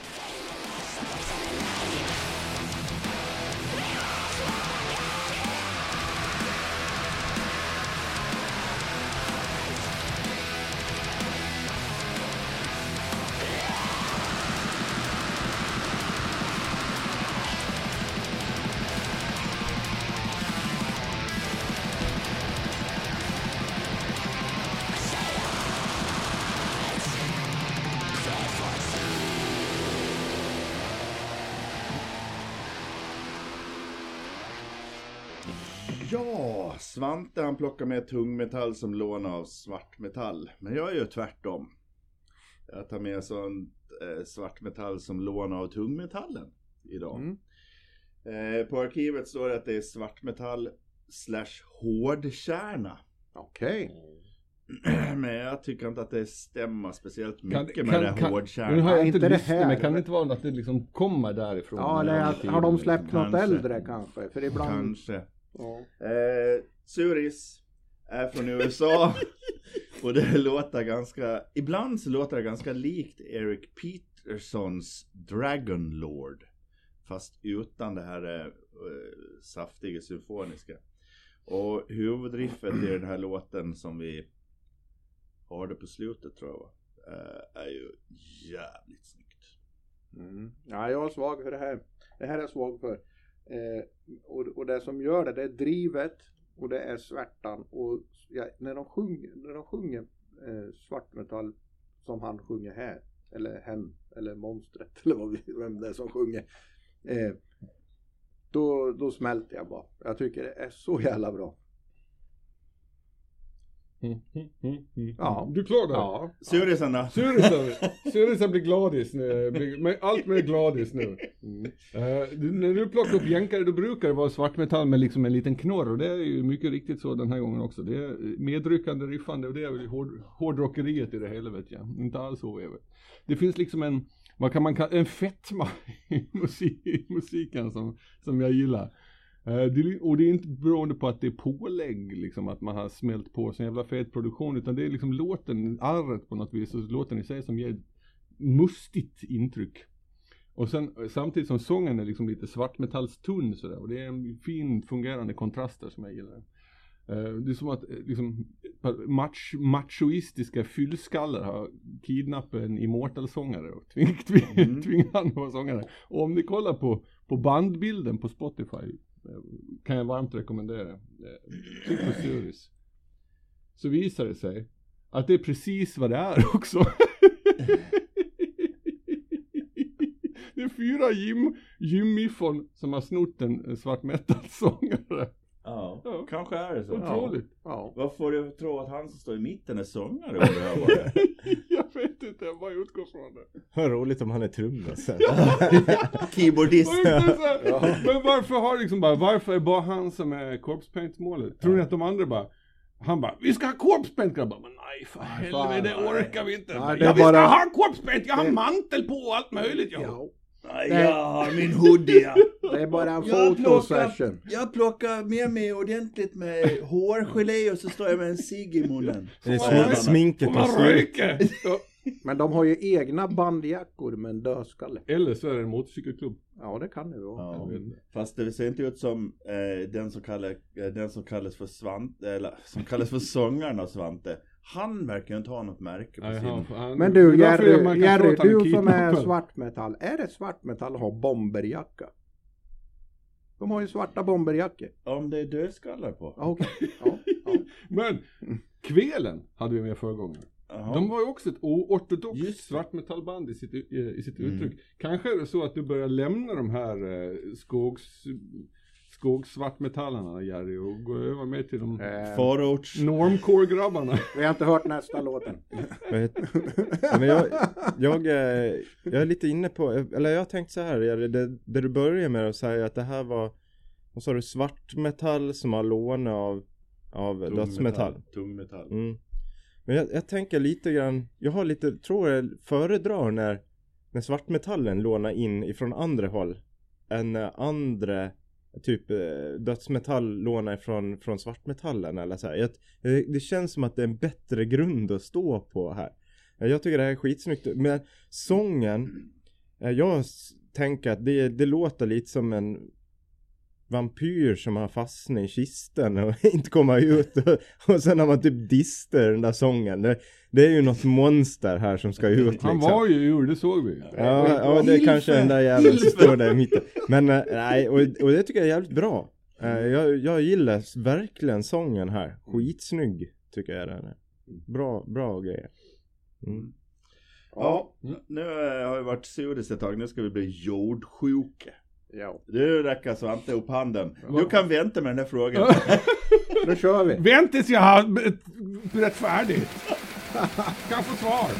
Ja, Svante han plockar med tungmetall som lån av svartmetall. Men jag gör tvärtom. Jag tar med sån eh, svartmetall som lån av tungmetallen idag. Mm. Eh, på arkivet står det att det är svartmetall slash hårdkärna. Okej. Men jag tycker inte att det stämmer speciellt Kan- mycket kan- med det kan- hårdkärna. Nu har jag Ja, inte inte det lyssnat, här. men kan det inte vara att det liksom kommer därifrån? Ja, eller Under att, tiden, har de liksom? släppt något Kanske. äldre kanske? För ibland... Kanske. Ja. Eh, Zuris är från U S A. Och det låter ganska, ibland så låter det ganska likt Eric Petterssons Dragon Lord. Fast utan det här uh, saftiga symfoniska. Och huvudriffet i den här låten som vi hörde på slutet tror jag uh, är ju jävligt snyggt. Mm. Ja, jag är svag för det här. Det här är jag svag för. Eh, och, och det som gör det, det är drivet och det är svärtan. Och ja, när de sjunger, när de sjunger eh, svartmetall som han sjunger här, eller hen, eller monstret, eller vad, vem det är som sjunger, eh, då, då smälter jag bara. Jag tycker det är så jävla bra. Mm, mm, mm, mm. Ja. Du är klar där? Ja. Surisen då? Surisen, Surisen blir gladis nu, blir, men allt mer gladis nu. Mm. Uh, du, när du plockar upp jänkare då brukar det vara svartmetall med liksom en liten knorr och det är ju mycket riktigt så den här gången också. Det är medryckande riffande och det är väl hård, hårdrockeriet i det hela vet jag. Inte alls så över. Det finns liksom en, vad kan man kalla, en fetma i musik, musiken som, som jag gillar. Uh, det, och det är inte beroende på att det är pålägg liksom, att man har smält på sin jävla fet produktion, utan det är liksom låten, arret på något vis, och låten i sig som ger mustigt intryck. Och sen samtidigt som sången är liksom lite svartmetallstunn sådär, och det är en fin fungerande kontraster som jag gillar. Uh, det är som att liksom, match, machoistiska fyllskallar har kidnappat en immortal-sångare och tving, tving, mm. tvingat han att vara sångare. Och om ni kollar på, på bandbilden på Spotify kan jag varmt rekommendera. Tryck på Suris. Så visar det sig att det är precis vad det är också. Det är fyra gym, gymmifon som har snott en svart metal-sångare. Ja, ja, kanske är det så. Otroligt. Ja. Vad får du tro att han som står i mitten är sångare? Det jag vet inte, jag bara utgår från det. Vad roligt om han är trummis sen. Keyboardist. Ja. Men varför har liksom bara, varför är bara han som är corpse paint-målet? Tror ni att de andra bara, han bara, vi ska ha corpse paint, grabbar. Men nej, för helvete, det orkar vi inte. Nej, ja, vi bara... ska ha corpse paint, jag har det... mantel på och allt möjligt. Jag. Ja. Ja, min hoodie. Det är bara en jag fotosession. Plockar, jag plockar med mig ordentligt med hårgelé och så står jag med en cigg i munnen. Det är sm- sminket och man röker. Men de har ju egna bandjackor med en dödskalle. Eller så är det en motorcykelklubb. Ja, det kan det vara. Ja, fast det ser inte ut som eh, den, som kallar, eh, den som kallas för Svante, eller som kallas för sångaren av Svante. Han verkar inte ha något märke på Nej, sin... han, han, men du, Jerry, Jerry du som är kidnappad. svartmetall. Är det svartmetall att ha bomberjacka? De har ju svarta bomberjackor. Om det är dödskallar på. Okej. Okay. Ja, ja. Men Kvelen hade vi med förra gången. Aha. De var ju också ett oortodoxt svartmetallband i sitt, i, i sitt mm. uttryck. Kanske är det så att du börjar lämna de här eh, skogs, skogssvartmetallarna, Jerry, och gå över med till de eh, förorts normcore-grabbarna. Vi har inte hört nästa låten. Men jag, jag, jag är lite inne på, eller jag har tänkt så här, Jerry, det, det du börjar med att säga att det här var, vad sa du, svartmetall som har lånat av, av tung dödsmetall. Metall, tung metall. Mm. Men jag, jag tänker lite grann, jag har lite, tror jag föredrar när, när svartmetallen lånar in ifrån andra håll än när andra typ dödsmetall lånar ifrån från svartmetallen eller så här. Jag, det känns som att det är en bättre grund att stå på här. Jag tycker det här är skitsnyggt, men sången, jag tänker att det, det låter lite som en vampyr som har fastnat i kisten och inte kommer ut och, och sen har man typ dister den där sången. Det, det är ju något monster här som ska ut liksom. Han var ju ur, det såg vi. Ja, ja det är kanske den där jäveln som står där i mitten. Men nej, och, och det tycker jag är jävligt bra. Jag, jag gillar verkligen sången här. Skitsnygg tycker jag den är. Bra, bra grejer. Mm. Ja, nu har vi varit sudis ett tag. Nu ska vi bli jordsjuka. Ja. Du räcker Svante upp handen. Du kan vänta med den här frågan. Nu kör vi. Vänta tills jag har rätt färdigt. Kan få svar.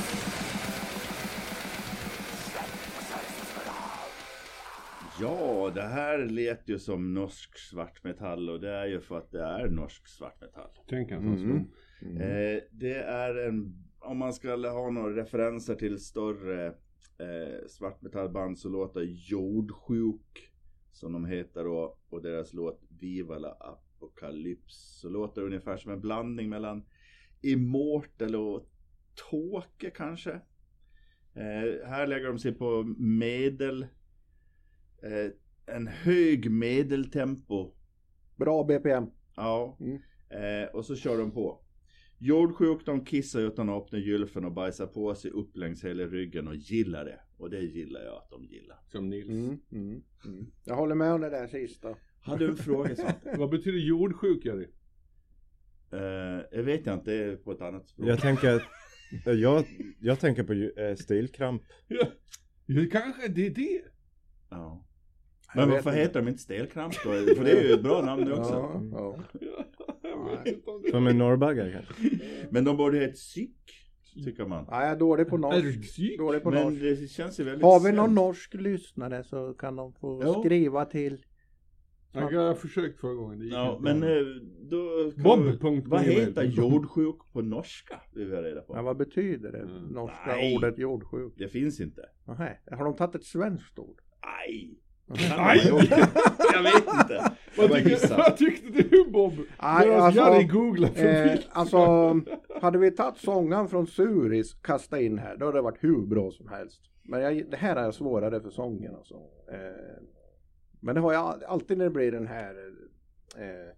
Ja, det här lät ju som norsk svartmetall och det är ju för att det är norsk svartmetall. Tänk en Mm. sån Mm. Eh, det är en, om man ska ha några referenser till större eh, svartmetallband så låter Jordsjuk som de heter då, och deras låt Viva la Apocalypse så låter det ungefär som en blandning mellan Immortal och Tåke kanske. Eh, här lägger de sig på medel eh, en hög medeltempo. Bra B P M. Ja. Mm. Eh, och så kör de på. Jordsjuk, de kissar utan att öppna gylfen och bajsar på sig upp längs hela ryggen och gillar det. Och det gillar jag att de gillar. Som Nils. Mm. Mm. Mm. Jag håller med om det där sista. Har du en fråga så? Vad betyder jordsjuk, Jerry? eh, jag vet inte, det är på ett annat språk. Jag tänker, jag, jag tänker på äh, stilkramp. Ja, ja, kanske det är det. Ja. Jag Men vet varför inte. heter de inte stelkramp då? För det är ju ett bra namn det också. Ja, ja. Jag vet inte om det Som en norrbaggar kanske. Men de borde heta psyk, tycker man. Nej, jag är dålig på norsk. Ärgsik. Dålig på Men norsk. det känns ju väldigt Har vi någon svenskt. norsk lyssnare så kan de få Jo. skriva till. Jag har försökt förra gången. Det gick Ja, inte men bra. eh, då... kan Bob vi- punkt Vad gmail. heter jordsjuk på norska? Det vill jag reda på. Ja, vad betyder det? Mm. Norska Nej. ordet jordsjuk. Det finns inte. Nej, har de tagit ett svenskt ord? Aj! Aj! Jag vet inte. Jag Vad, bara tycker, gissar. vad tyckte du, Bob? Aj, Medan alltså, Jerry googlar för Eh, vilt. alltså, hade vi tagit sången från Suris kasta in här, då hade det varit hur bra som helst. Men jag, det här är svårare för sången alltså. Eh, men det har jag alltid när det blir den här eh,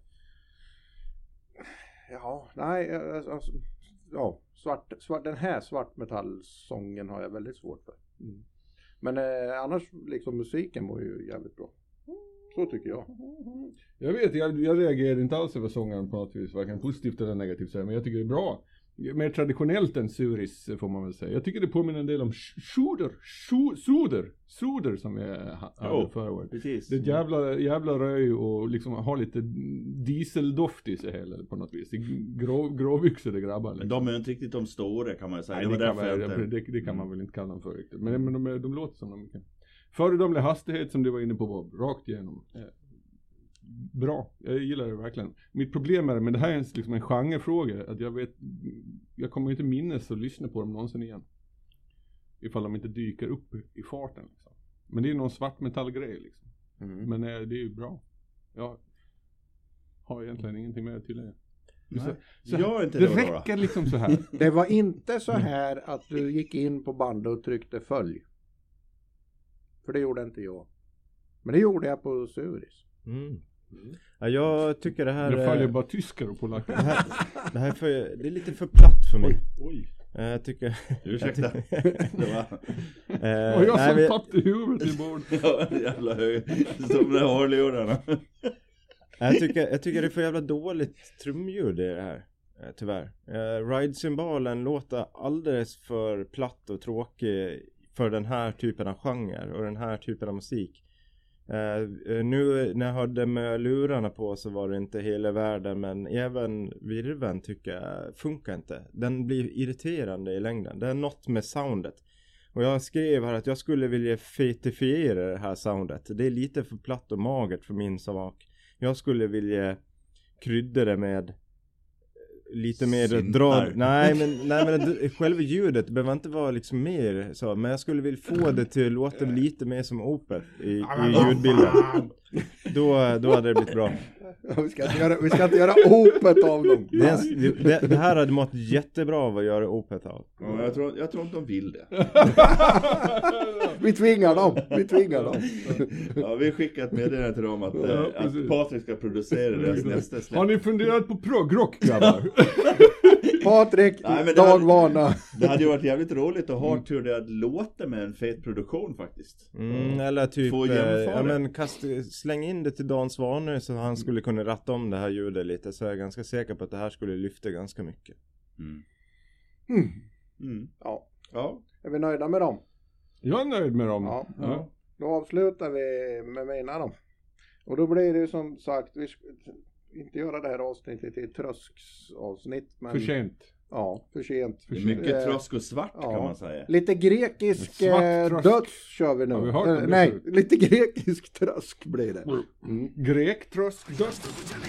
ja, nej, eh, alltså, ja, svart, svart, den här svartmetallsången har jag väldigt svårt för. Mm. Men eh, annars liksom musiken var ju jävligt bra. Så tycker jag. Jag vet, jag, jag reagerar inte alls över sångaren på något vis, varken positivt eller negativt så här, men jag tycker det är bra. Mer traditionellt än Suris får man väl säga. Jag tycker det påminner en del om Soder, Soder, Soder som vi hade Jo, förra året. precis. Det är jävla, jävla röj och liksom har lite dieseldoft i sig heller på något vis. Det är grå, gråvyxade grabbar. Men Liksom. de är ju inte riktigt de stora kan man ju säga. Nej, det, det, var kan därför man, jag inte... det, det kan man väl inte kalla dem för riktigt. Men, men de, är- de låter som de kan. Föredömlig hastighet som du var inne på, Bob. Rakt igenom. Eh, Bra, jag gillar det verkligen. Mitt problem är, men det här är en, liksom en genrefråga, att jag vet, jag kommer inte minnas att lyssna på dem någonsin igen. Ifall de inte dyker upp i farten. Liksom. Men det är någon svartmetallgrej liksom. Mm. Men eh, det är ju bra. Jag har egentligen ingenting mer att tillägga. Nej. Så, Jag är inte det då, då, då. räcker liksom så här. Det var inte så här att du gick in på bandet och tryckte följ. För det gjorde inte jag. Men det gjorde jag på Suris. Mm. Ja, jag tycker det här Jag följer är, bara tyskar och polacker. det här, det här är, för, det är lite för platt för mig. Oj, Eh, Jag tycker... ursäkta. Det var... Eh, Och jag nej, som vi- tappade huvudet i bordet. Ja, jävla hög. Som de där hörlurarna. Jag tycker, jag tycker det är för jävla dåligt trumljud i det här. eh, Tyvärr. Eh, Ride-symbolen låter alldeles för platt och tråkig för den här typen av genre och den här typen av musik. Eh, nu när jag hörde med lurarna på så var det inte hela världen, men även virven tycker jag funkar inte. Den blir irriterande i längden. Det är något med soundet. Och jag skrev här att jag skulle vilja fetifiera det här soundet. Det är lite för platt och magert för min smak. Jag skulle vilja krydda det med lite mer Syntar. dra. Nej men, nej, men det, själva ljudet behöver inte vara liksom mer så. Men jag skulle vilja få det till att låta lite mer som Opeth i, i ljudbilden. Då, då hade det blivit bra. Vi ska inte göra, vi ska inte göra Opeth av dem. Det, är en, det, det här hade mått jättebra av att göra Opeth av. Ja, jag, tror, jag tror inte de vill det. Vi tvingar dem. Vi tvingar dem. Ja, vi skickar ett meddelande till dem att, Ja, eh, att precis. Patrik ska producera deras nästa Har släpp. ni funderat på progrock, grabbar? Patrik, Nej, men det hade- dagvana. Det hade ju varit jävligt roligt att ha hur det hade låtit med en fet produktion faktiskt. Mm, eller typ Få eh, jämföra. ja, men kast, släng in det till Dan Svanö så han skulle kunna ratta om det här ljudet lite, så jag är ganska säker på att det här skulle lyfta ganska mycket. Mm. Mm. Mm. Ja, Ja. är vi nöjda med dem? Jag är nöjd med dem. Ja. Ja. Då avslutar vi med mina då. Och då blir det ju som sagt, vi ska inte göra det här avsnittet till ett trösksavsnitt. Men För sent. Ja, för sent. Det är mycket Eh, trösk och svart ja. kan man säga. Lite grekisk Svart eh, trösk. döds kör vi nu. Har vi hört om Eh, det nej, förut? lite grekisk trösk blir det. Mm. Grektrösk, döds.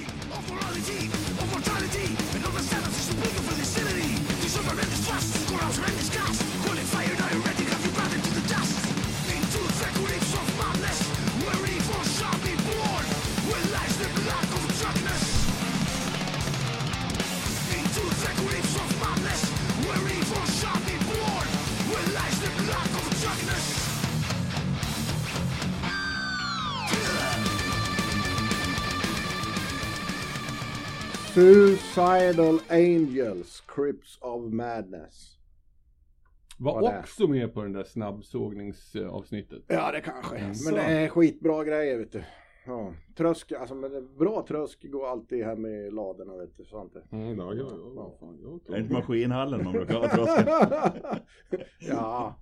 Suicidal Angels, Crypts of Madness. Var Vad det är. också med på den där snabbsågningsavsnittet. Ja, det kanske. Jaså. Men det är skitbra grejer, vet du. Ja, trösk, alltså men det- bra trösk går alltid här med ladorna, vet du. Sant det? Mm, ja, ja, ja, fan, jag Det är inte maskinhallen man brukar ha tröskeln. Ja,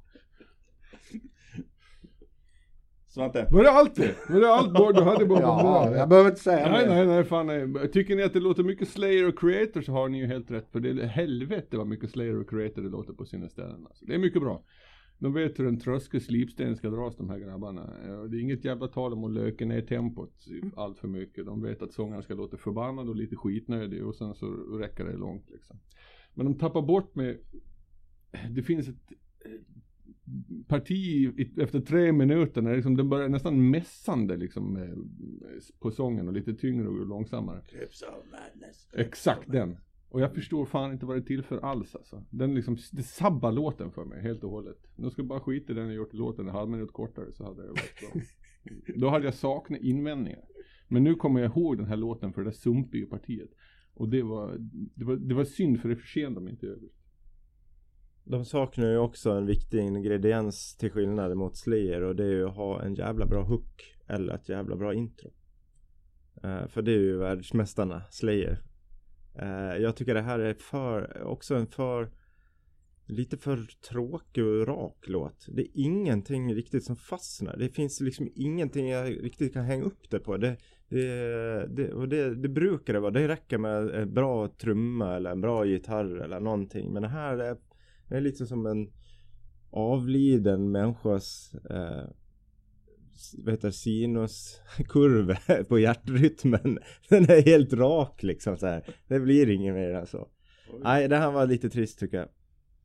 Svante. Var det allt det? Var det allt bara du hade bara ja, bra? jag behöver inte säga Nej, mer. nej, nej, fan nej. Tycker ni att det låter mycket Slayer och Creator så har ni ju helt rätt. För det är helvete vad mycket Slayer och Creator det låter på sina ställen. Alltså. Det är mycket bra. De vet hur en tröskel slipsten ska dras, de här grabbarna. Ja, det är inget jävla tal om att löka ner tempot allt för mycket. De vet att sångaren ska låta förbannad och lite skitnödig och sen så räcker det långt liksom. Men de tappar bort med... Det finns ett parti efter tre minuter när liksom den börjar nästan mässande liksom eh, på sången och lite tyngre och långsammare. Crypts of Madness. Exakt den. Och jag förstår fan inte vad det är till för alls alltså. Den liksom, det sabbar låten för mig helt och hållet. Nu ska jag bara skita i den jag gjort i låten en halv minut kortare så hade det varit bra. Då hade jag saknat invändningar. Men nu kommer jag ihåg den här låten för det där sumpiga partiet. Och det var, det var, det var synd för det förtjänade de inte över. De saknar ju också en viktig ingrediens till skillnad mot Slayer, och det är ju att ha en jävla bra hook eller ett jävla bra intro. Uh, för det är ju världsmästarna, Slayer. Uh, jag tycker det här är för, också en för lite för tråkig och rak låt. Det är ingenting riktigt som fastnar. Det finns liksom ingenting jag riktigt kan hänga upp det på. Det, det, det, och det, det brukar det vara. Det räcker med en bra trumma eller en bra gitarr eller någonting. Men det här är Det är lite som en avliden människas eh, vad heter sinuskurva på hjärtrytmen. Den är helt rak liksom så här. Det blir inget mer än så. Nej, det här var lite trist tycker jag.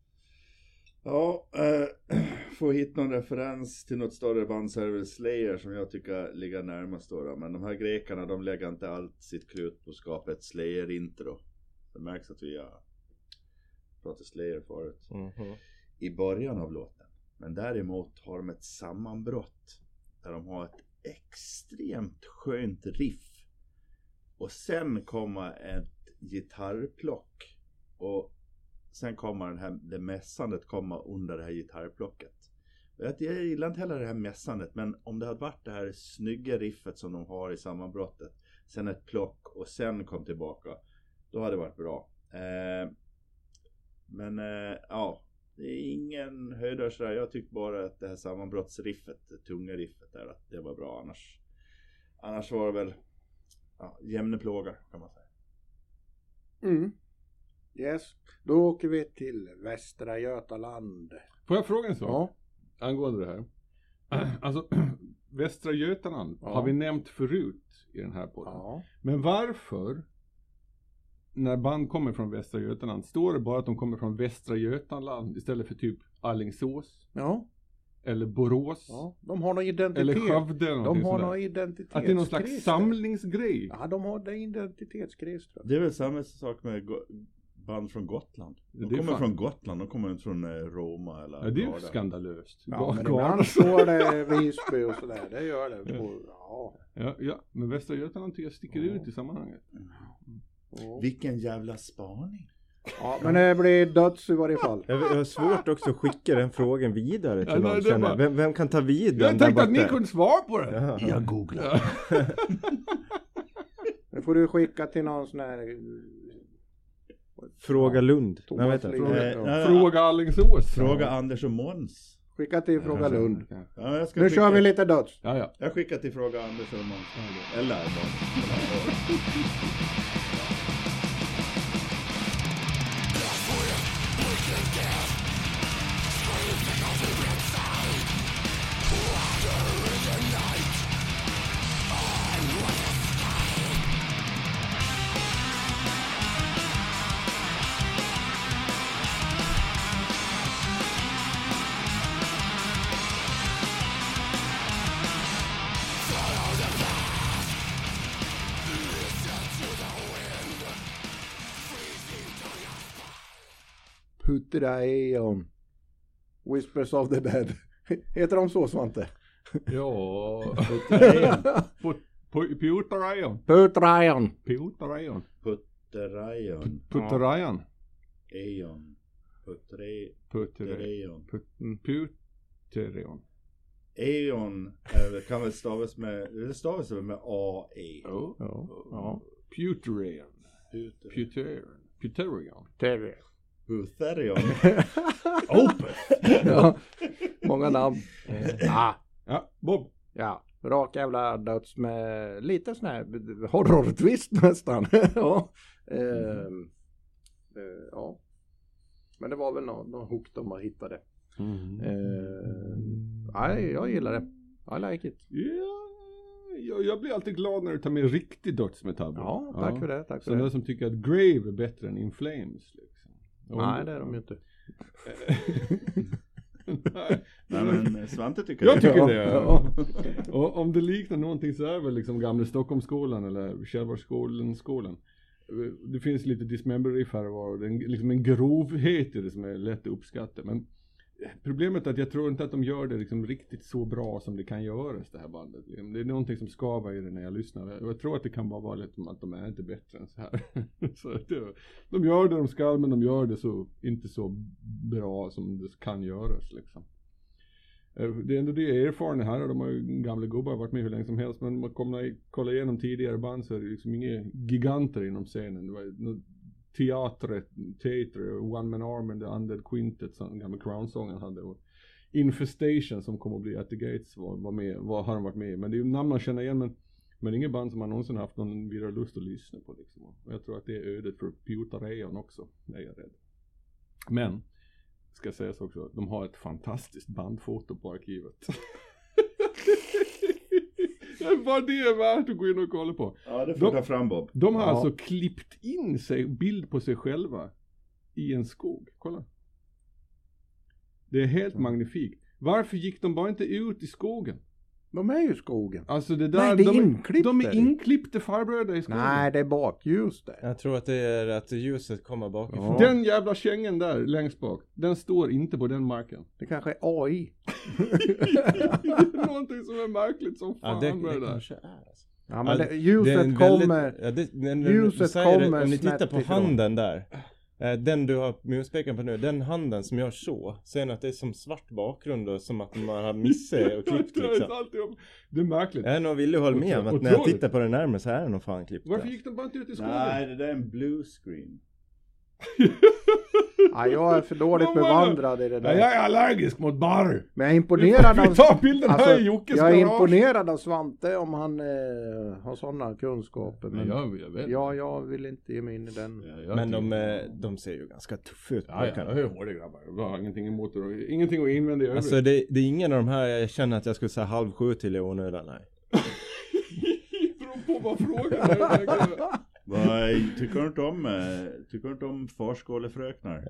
Ja, eh, få hit någon referens till något större band så är det väl Slayer som jag tycker ligger närmast då, då. Men de här grekerna, de lägger inte allt sitt krut på att skapa ett Slayer-intro. Det märks att vi har pratat Slayer förut. Mm-hmm. I början av låten. Men däremot har de ett sammanbrott där de har ett extremt skönt riff. Och sen kommer ett gitarrplock. Och sen kommer den här, det mässandet kommer under det här gitarrplocket. Jag gillar inte heller det här mässandet, men om det hade varit det här snygga riffet som de har i sammanbrottet, sen ett plock och sen kom tillbaka, då hade det varit bra. Eh, men eh, ja, det är ingen höjdare där. Jag tyckte bara att det här sammanbrottsriffet, det tunga riffet där, att det var bra. Annars, annars var det väl ja, jämna plågar kan man säga. Mm. Yes, då åker vi till Västra Götaland. Får jag fråga en sak? Ja. Angående det här. Alltså, Västra Götaland Ja. har vi nämnt förut i den här podden. Ja. Men varför, när band kommer från Västra Götaland, står det bara att de kommer från Västra Götaland istället för typ Alingsås Ja. eller Borås Ja. De har någon identitet. eller Skövde eller De någonting har sådär. någon identitetskris. Att det är någon slags samlingsgrej. Ja, de har det identitetskris tror jag. Det är väl samma sak med go- band från Gotland. De Det är kommer fan- från Gotland, de kommer inte från eh, Roma eller Ja, det är ju Garda. skandalöst. Ja, Ga- men Garda. ibland står det Visby och sådär. Det gör det. Ja. Ja, ja, men Västra Götaland tycker jag sticker Ja. ut i sammanhanget. Ja. Vilken jävla spaning. Ja, men det blir döds i varje fall. Jag, jag har svårt också att skicka den frågan vidare till Ja, nej, någon. det är Känner. bara- Vem, vem kan ta vid den Jag där tänkte att ni borta? kunde svara på det. Jaha. Jag googlar. Ja. Det får du skicka till någon sån här... Fråga Lund. Thomas Nej, vet jag. Lindh. Fråga. Eh, nej, Fråga Alingsås. Fråga Anders och Måns. Skicka till Fråga Lund. Ja, jag ska Nu skicka, kör vi lite döds. Ja, ja. Jag skickar till Fråga Anders och Måns. Eller Måns. Put it on. Whispers of the Dead. Heter de så, Svante? Ja. Putterajon. Putterajon. Putterajon. Putterajon. Putterajon. Putterajon. Ejon. Putterajon. Putterajon. Putterajon. Putterajon. Eon är, kan väl stavas med, det stavas väl med A E. Ja. Ja. Putterajon. Putterajon. Putterajon. Terry. Putterajon. Opus. Ja. Många namn. Ja. Ja, Bob. Ja. Rak jävla döds med lite sån här horror-twist nästan. Ja. Ehm. Eh, ja. Men det var väl någon, någon hook de har hittade. Mm. Eh, nej, jag gillar det. I like it. Ja, jag, jag blir alltid glad när du tar med riktig dödsmetall. Ja, tack för det. Tack för Så det. de som tycker att Grave är bättre än In Flames liksom. Och Nej, det är de ju inte. Nej. Nej men Svante tycker Jag det. tycker det. Ja. Och om det liknar någonting så är väl liksom gamla Stockholmsskolan eller Kärvarskolan skolan. Det finns lite dismember-riff här och var. Det är liksom en grovhet i det som är lätt att uppskatta. Men problemet är att jag tror inte att de gör det liksom riktigt så bra som det kan göras, det här bandet. Det är någonting som skavar i det när jag lyssnar. Och jag tror att det kan bara vara lite att de är inte bättre än så här. Så det, de gör det de ska, men de gör det så inte så bra som det kan göras liksom. Det är ändå det erfarna här, och de har ju gamla gubbar varit med hur länge som helst, men om man kommer kolla igenom tidigare band så är det liksom inga giganter inom scenen. Det var teatret, teater, One Man Army and the Undead Quintet som den gamla Crown-sången hade, och Infestation som kommer att bli At the Gates var, var med, var, har de varit med, men det är ju namn man känner igen, men, men ingen band som man någonsin haft någon vidare lust att lyssna på liksom. Och jag tror att det är ödet för Putterajon också, är jag rädd. Men ska sägas också, de har ett fantastiskt bandfoto på arkivet. Vad det är värt att gå in och kolla på. Ja, det får De- ta fram Bob. De har Ja. alltså klippt in sig, bild på sig själva i en skog. Kolla. Det är helt magnifikt. Varför gick de bara inte ut i skogen? De är ju i skogen. Alltså det där, Nej, det är de, inklippt de där är i. inklippta farbröder i skogen. Nej, det är bakljus där. Jag tror att det är att ljuset kommer bakifrån. Ja. Den jävla kängen där längst bak, den står inte på den marken. Det kanske är A I. Det är någonting som är märkligt som fan Ja, det, med det det där. kanske är alltså. Ja, men Ja, det, ljuset det är en kommer. väldigt- ja, det, den, ljuset du säger det, kommer om ni tittar snett på ifrån. handen där. eh, Den du har muspekaren på nu, den handen som gör så. Sen att det är som svart bakgrund och som att man har missat och klippt Det är liksom. alltid om- Det är märkligt. Jag är nog villig att hålla med om att när jag tittar på den närmare så är det nog fan klippt. Varför där. gick de bara inte ut i skogen? Nej, det där är en blue screen. Ja, jag är för dåligt De var- bevandrad i det Ja, där. jag är allergisk mot barr. Men jag är imponerad av... Vi tar bilden här Alltså, i Jockes jag är garage. imponerad av Svante om han eh, har sådana kunskaper. Men Men jag, jag vet. ja, jag vill inte ge mig in i den. Ja, jag Men de, tycker- eh, de ser ju ganska tuffa ut. Ja, ja, jag är hårda grabbar. Jag har ingenting emot det. Ingenting att invända i övrigt. Alltså det, det är ingen av de här jag känner att jag skulle säga halv sju till i onödan, nej. Det beror på vad frågan är. Vad tycker du inte om, eh, tycker du inte om farskålefröknar?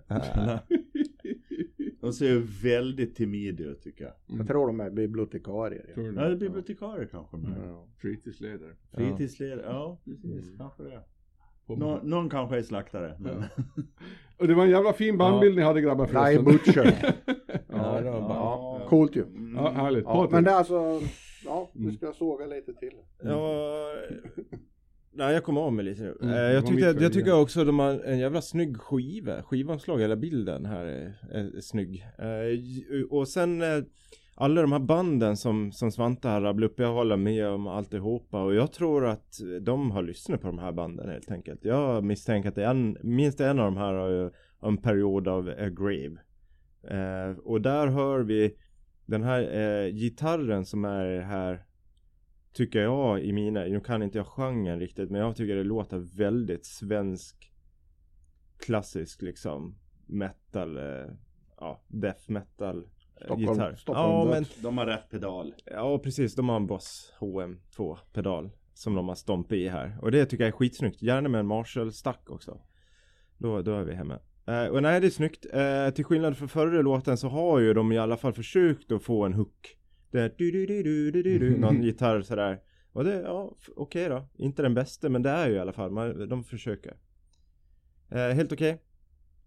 De ser ju väldigt timida ut tycker jag. Jag tror de är bibliotekarier. Ja. Tror Ja, det är du? bibliotekarier kanske. Men. Ja. Fritidsledare. Fritidsledare, ja precis, Mm. kanske det. På- Nå, någon kanske är slaktare. Men... Och det var en jävla fin bandbild ni hade grabbar Die förresten. Butcher. Ja, det var bara... Ja, coolt ju. Ja, härligt. Ja, Patrik. men det är alltså... Ja, Mm. du ska såga lite till. Ja, nej jag kommer av mig lite nu. Mm, Eh, det jag, var tyckte, mitt fel jag tycker igen. också att de har en jävla snygg skiva. Skivomslag, eller bilden här är, är, är snygg. Eh, och sen eh, alla de här banden som, som Svante har rabblat upp, jag håller med om alltihopa. Och jag tror att de har lyssnat på de här banden helt enkelt. Jag misstänker att en, minst en av de här har ju en period av A Grave. Eh, och där hör vi den här eh, gitarren som är här, tycker jag i mina, nu kan inte jag genren riktigt, men jag tycker det låter väldigt svensk klassisk liksom metal, eh, ja, death metal eh, Stockholm- gitarr. Stockholm Ja, död. men De har rätt pedal. ja, precis, de har en Boss H M två pedal som de har stompat i här, och det tycker jag är skitsnyggt, gärna med en Marshall stack också. Då, då är vi hemma. Eh, och nej, det är snyggt. Eh, till skillnad från förra låten så har ju de i alla fall försökt att få en hook. Det är du du du du du du du någon gitarr sådär. Och det, ja, f- okej då. Inte den bästa, men det är ju i alla fall. Man, de försöker. Eh, helt okej.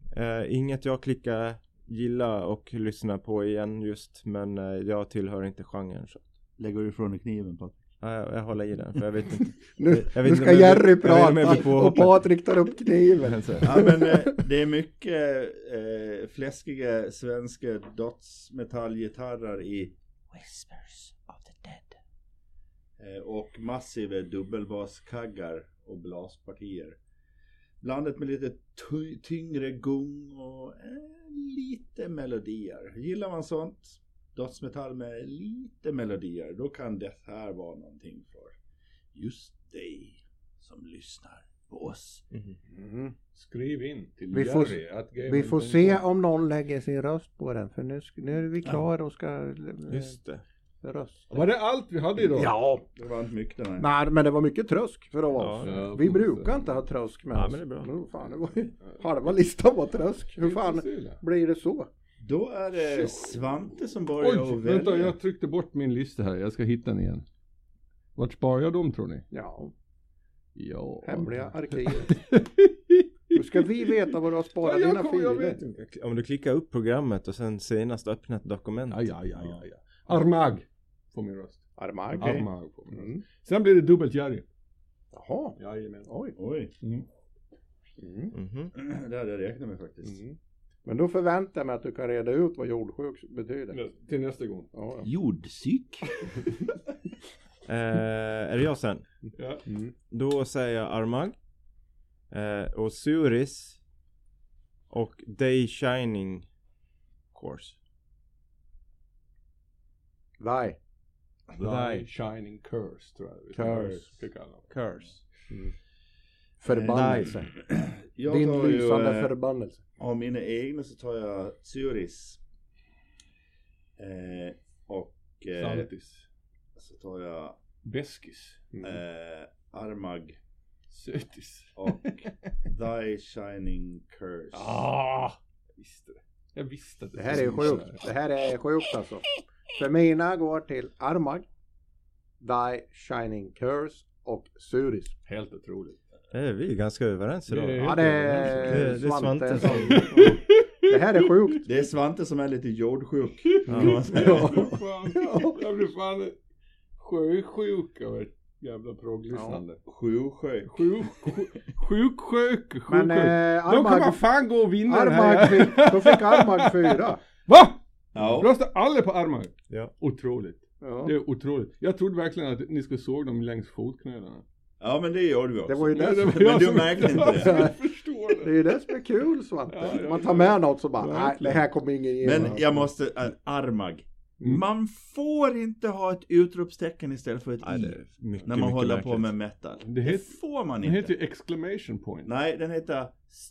Uh, inget jag klickar gilla och lyssnar på igen just. Men uh, jag tillhör inte genren. Så. Lägger du ifrån kniven på? Ja, jag, jag håller i den för jag vet inte. Nu, jag vet nu inte ska jag, Jerry jag, jag prata på och Patrik tar upp kniven. Ja, men eh, det är mycket eh, fläskiga svenska dödsmetallgitarrer i Whispers of the Dead. Eh, och massiva dubbelbaskaggar och blaspartier. Blandat med lite ty- tyngre gung och eh, lite melodier. Gillar man sånt, dödsmetall med lite melodier, då kan det här vara någonting för just dig som lyssnar på oss. Mm. Mm. Skriv in till Vi får, Jerry att vi får se om någon lägger sin röst på den. För nu, nu är vi klara och ska eh, Just det. rösta. Var det allt vi hade idag? Ja, Det var inte mycket den här. nej, men det var mycket trösk för att vara Ja, oss. ja, Vi får brukar se. inte ha trösk med Ja, oss. men det är bra. Nu, fan, det var ju halva listan var trösk. Hur fan blir det så? Då är det Svante som börjar Oj, att välja. vänta, jag tryckte bort min lista här. Jag ska hitta den igen. Vart sparar jag dem tror ni? Ja, Ja. hemliga arkivet. Hur ska vi veta vad du har sparat Ja, jag dina kommer- jag filer? vet inte. Om du klickar upp programmet och sen senast öppna ett dokument. Ja, ja, ja, ja, ja. Armag får min röst. Armag. Armag får min röst. Mm. Sen blir det dubbelt Jerry. Jaha. Jajamän. Oj. Oj, Mm. Mm. Mhm. det hade jag räknat med faktiskt. Mm. Men då förväntar jag mig att du kan reda ut vad jordsjuk betyder. Till nästa gång. Ja, ja. Jordsyk. Eh, är det jag sen? Ja. Mm. Då säger jag Armag. Eh, och Suris. Och Day Shining Course. Vai. Thy Shining Curse tror jag. vi ska- Curse. ska kalla det. Curse. Förbannelse. Jag Din tar ju, lysande eh, förbannelse. av mina egna så tar jag Syris. Eh, och eh, Saltis. så tar jag Beskis. Mm. eh, Armag Sötis. och Thy Shining Curse. Ah! Jag visste det. Jag visste att Det här är ju sjukt. Det här är sjukt alltså. För mina går till Armag, Thy Shining Curse och Suris. Helt otroligt. Det är vi ganska överens idag. Det är- Ja, det är Det- det är Svante. Svante som- Det här är sjukt. Det är Svante som är lite jordsjuk. Ja. Ja, fan. Jag blir fan sjösjuk av ett jävla progglyssnande. Sjusjuk. Sjuk, sjuk, sjuksjuk, sjuk. Men eh, Då kan man Armag, fan gå och vinna det Armag här. fick, då fick Armag fyra. Va? Ja. Röstar alla på Armag? Ja. Otroligt. Ja. Det är otroligt. Jag trodde verkligen att ni skulle såg dem längs fotknölarna. Ja, men det gjorde vi också. Det var ju Nej, det det som, var jag Men du som- märkte inte det. Jag förstår det är det. ju det som är kul, Svante. Ja, ja, Man ja. tar med något så bara, nej, Verkligen. det här kommer ingen ge. Men jag måste, äh, Armag. Mm. Man får inte ha ett utropstecken istället för ett Nej, det i. är mycket, När man mycket håller märkligt. på med metal. Det Det, heter- får man Den inte. heter ju exclamation point. Nej, den heter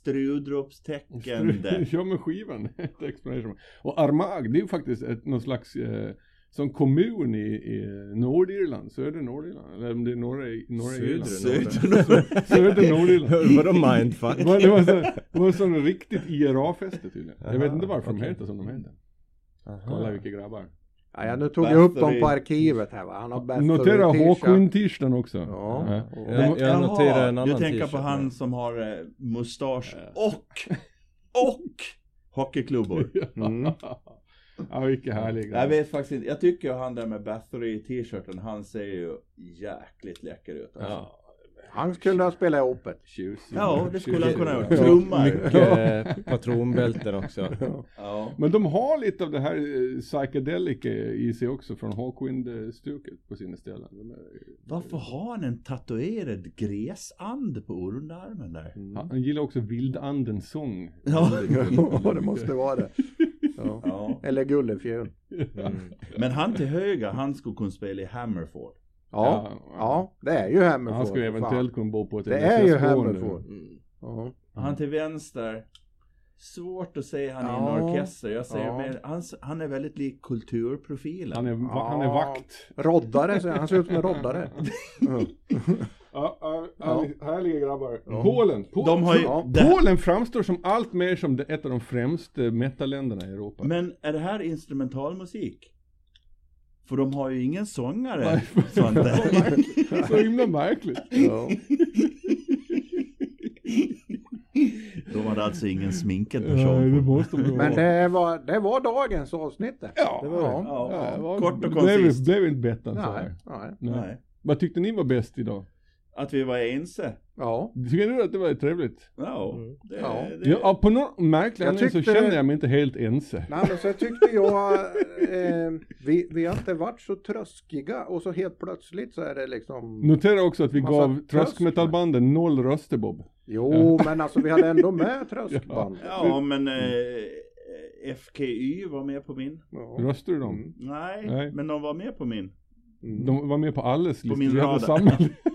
strudropstecken. Ja, men skivan heter exclamation point. Och Armagh, det är ju faktiskt ett, någon slags eh, som kommun i, i Nordirland, söder Nordirland, eller om det är norra, norra Södra Irland. Nordirland. Söder Nordirland. Vadå mindfuck? Det var, det var, så, det var sån riktigt I R A-fäste tydligen. Jag vet Aha, inte varför de okej. heter som de heter. Aha. Kolla vilka grabbar. Ja, ja, nu tog jag upp dem Bathory. på arkivet här, va. Han har Bathory Notera t-shirt. Håkon-tisdagen också. Ja. Ja. Jag, jag noterar en annan du tänker t-shirt på han nu. som har eh, mustasch Ja. och, och hockeyklubbor. Mm. Ja, vilka härliga Jag grabbar. vet faktiskt inte, jag tycker han där med Bathory t-shirten, han ser ju jäkligt läcker ut. Alltså. Ja. Han skulle ha spelat ihop det. Tjusig. Ja, det skulle han kunna göra. Ja. Trummar. Mycket eh, patronbälten också. Ja. Men de har lite av det här eh, psychedelic i sig också från Hawkwind-stuket på sina ställen. De är, Varför har han en tatuerad gräsand på underarmen där? han, han gillar också vildandens sång. Ja. Ja, det måste vara det. Ja. Ja. Eller Gullefjön. Mm. Men han till höger, han skulle kunna spela i Hammerford. Ja, Ja, ja, det är ju Hammerford. Han skulle fan. eventuellt kunna bo på ett Det är ju L S S-boende. Hammerford. Mm. Ja. Han till vänster, svårt att säga han i Ja. en orkester. Jag säger Ja. mer, han, han är väldigt lik kulturprofilen. Han är, Ja. han är vakt. Roddare, så han ser ut som en roddare. Ja. Ja, ja, Ja. härliga- härliga grabbar. Ja. Polen. Polen. De har ju, Ja. det, Polen framstår som allt mer som det- ett av de främsta metalländerna i Europa. men är det här instrumentalmusik? För de har ju ingen sångare. Nej, Svante. Så himla märkligt. Ja. De hade alltså ingen sminkad Nej, person. det måste de Men det var, det var dagens avsnitt. Ja, det var det. Ja, Ja, det var, kort och det blev, koncist. blev inte bättre än så Nej, här. nej. Nej. Nej. Vad tyckte ni var bäst idag? Att vi var ense. Ja. Tycker du att det var trevligt? Ja, Mm. det, Ja. det, Ja, på någon märklig Jag anledning så tyckte- känner jag mig inte helt ense. Nej, men så tyckte jag eh, vi, vi har inte varit så tröskiga och så helt plötsligt så är det liksom Notera också att vi Massa gav trösklar. tröskmetallbanden noll röster, Bob. Jo, men alltså vi hade ändå med tröskband. ja, men eh, F K Y var med på min. Ja. Röstar du dem? Mm. Nej, Nej. men de var med på min. Mm. De var med på alles lista. min Vi hade radar. samma.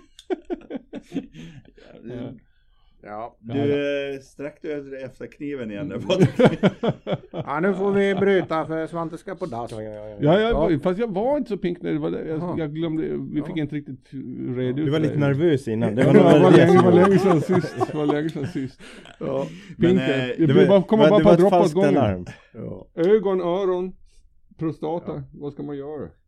Du, Ja. du eh, sträckte över efter kniven igen där, Patrik. Ja, nu får vi bryta för Svante ska på dass. Ja, ja, ja, ja. Ja, jag, Ja. fast jag var inte så pink när det var det. Jag, Jaha. jag glömde, vi fick Ja. inte riktigt reda ut Du var det. lite nervös innan. Det Det var var, nog var, det länge, som var var- länge sedan sist. Det var länge sedan sist. Ja. Men, Pinken. eh, Jag Det blir bara, var, kommer det bara var på att ett droppa åt falskt gången. alarm. Ja. Ögon, öron, prostata. Vad ska man göra?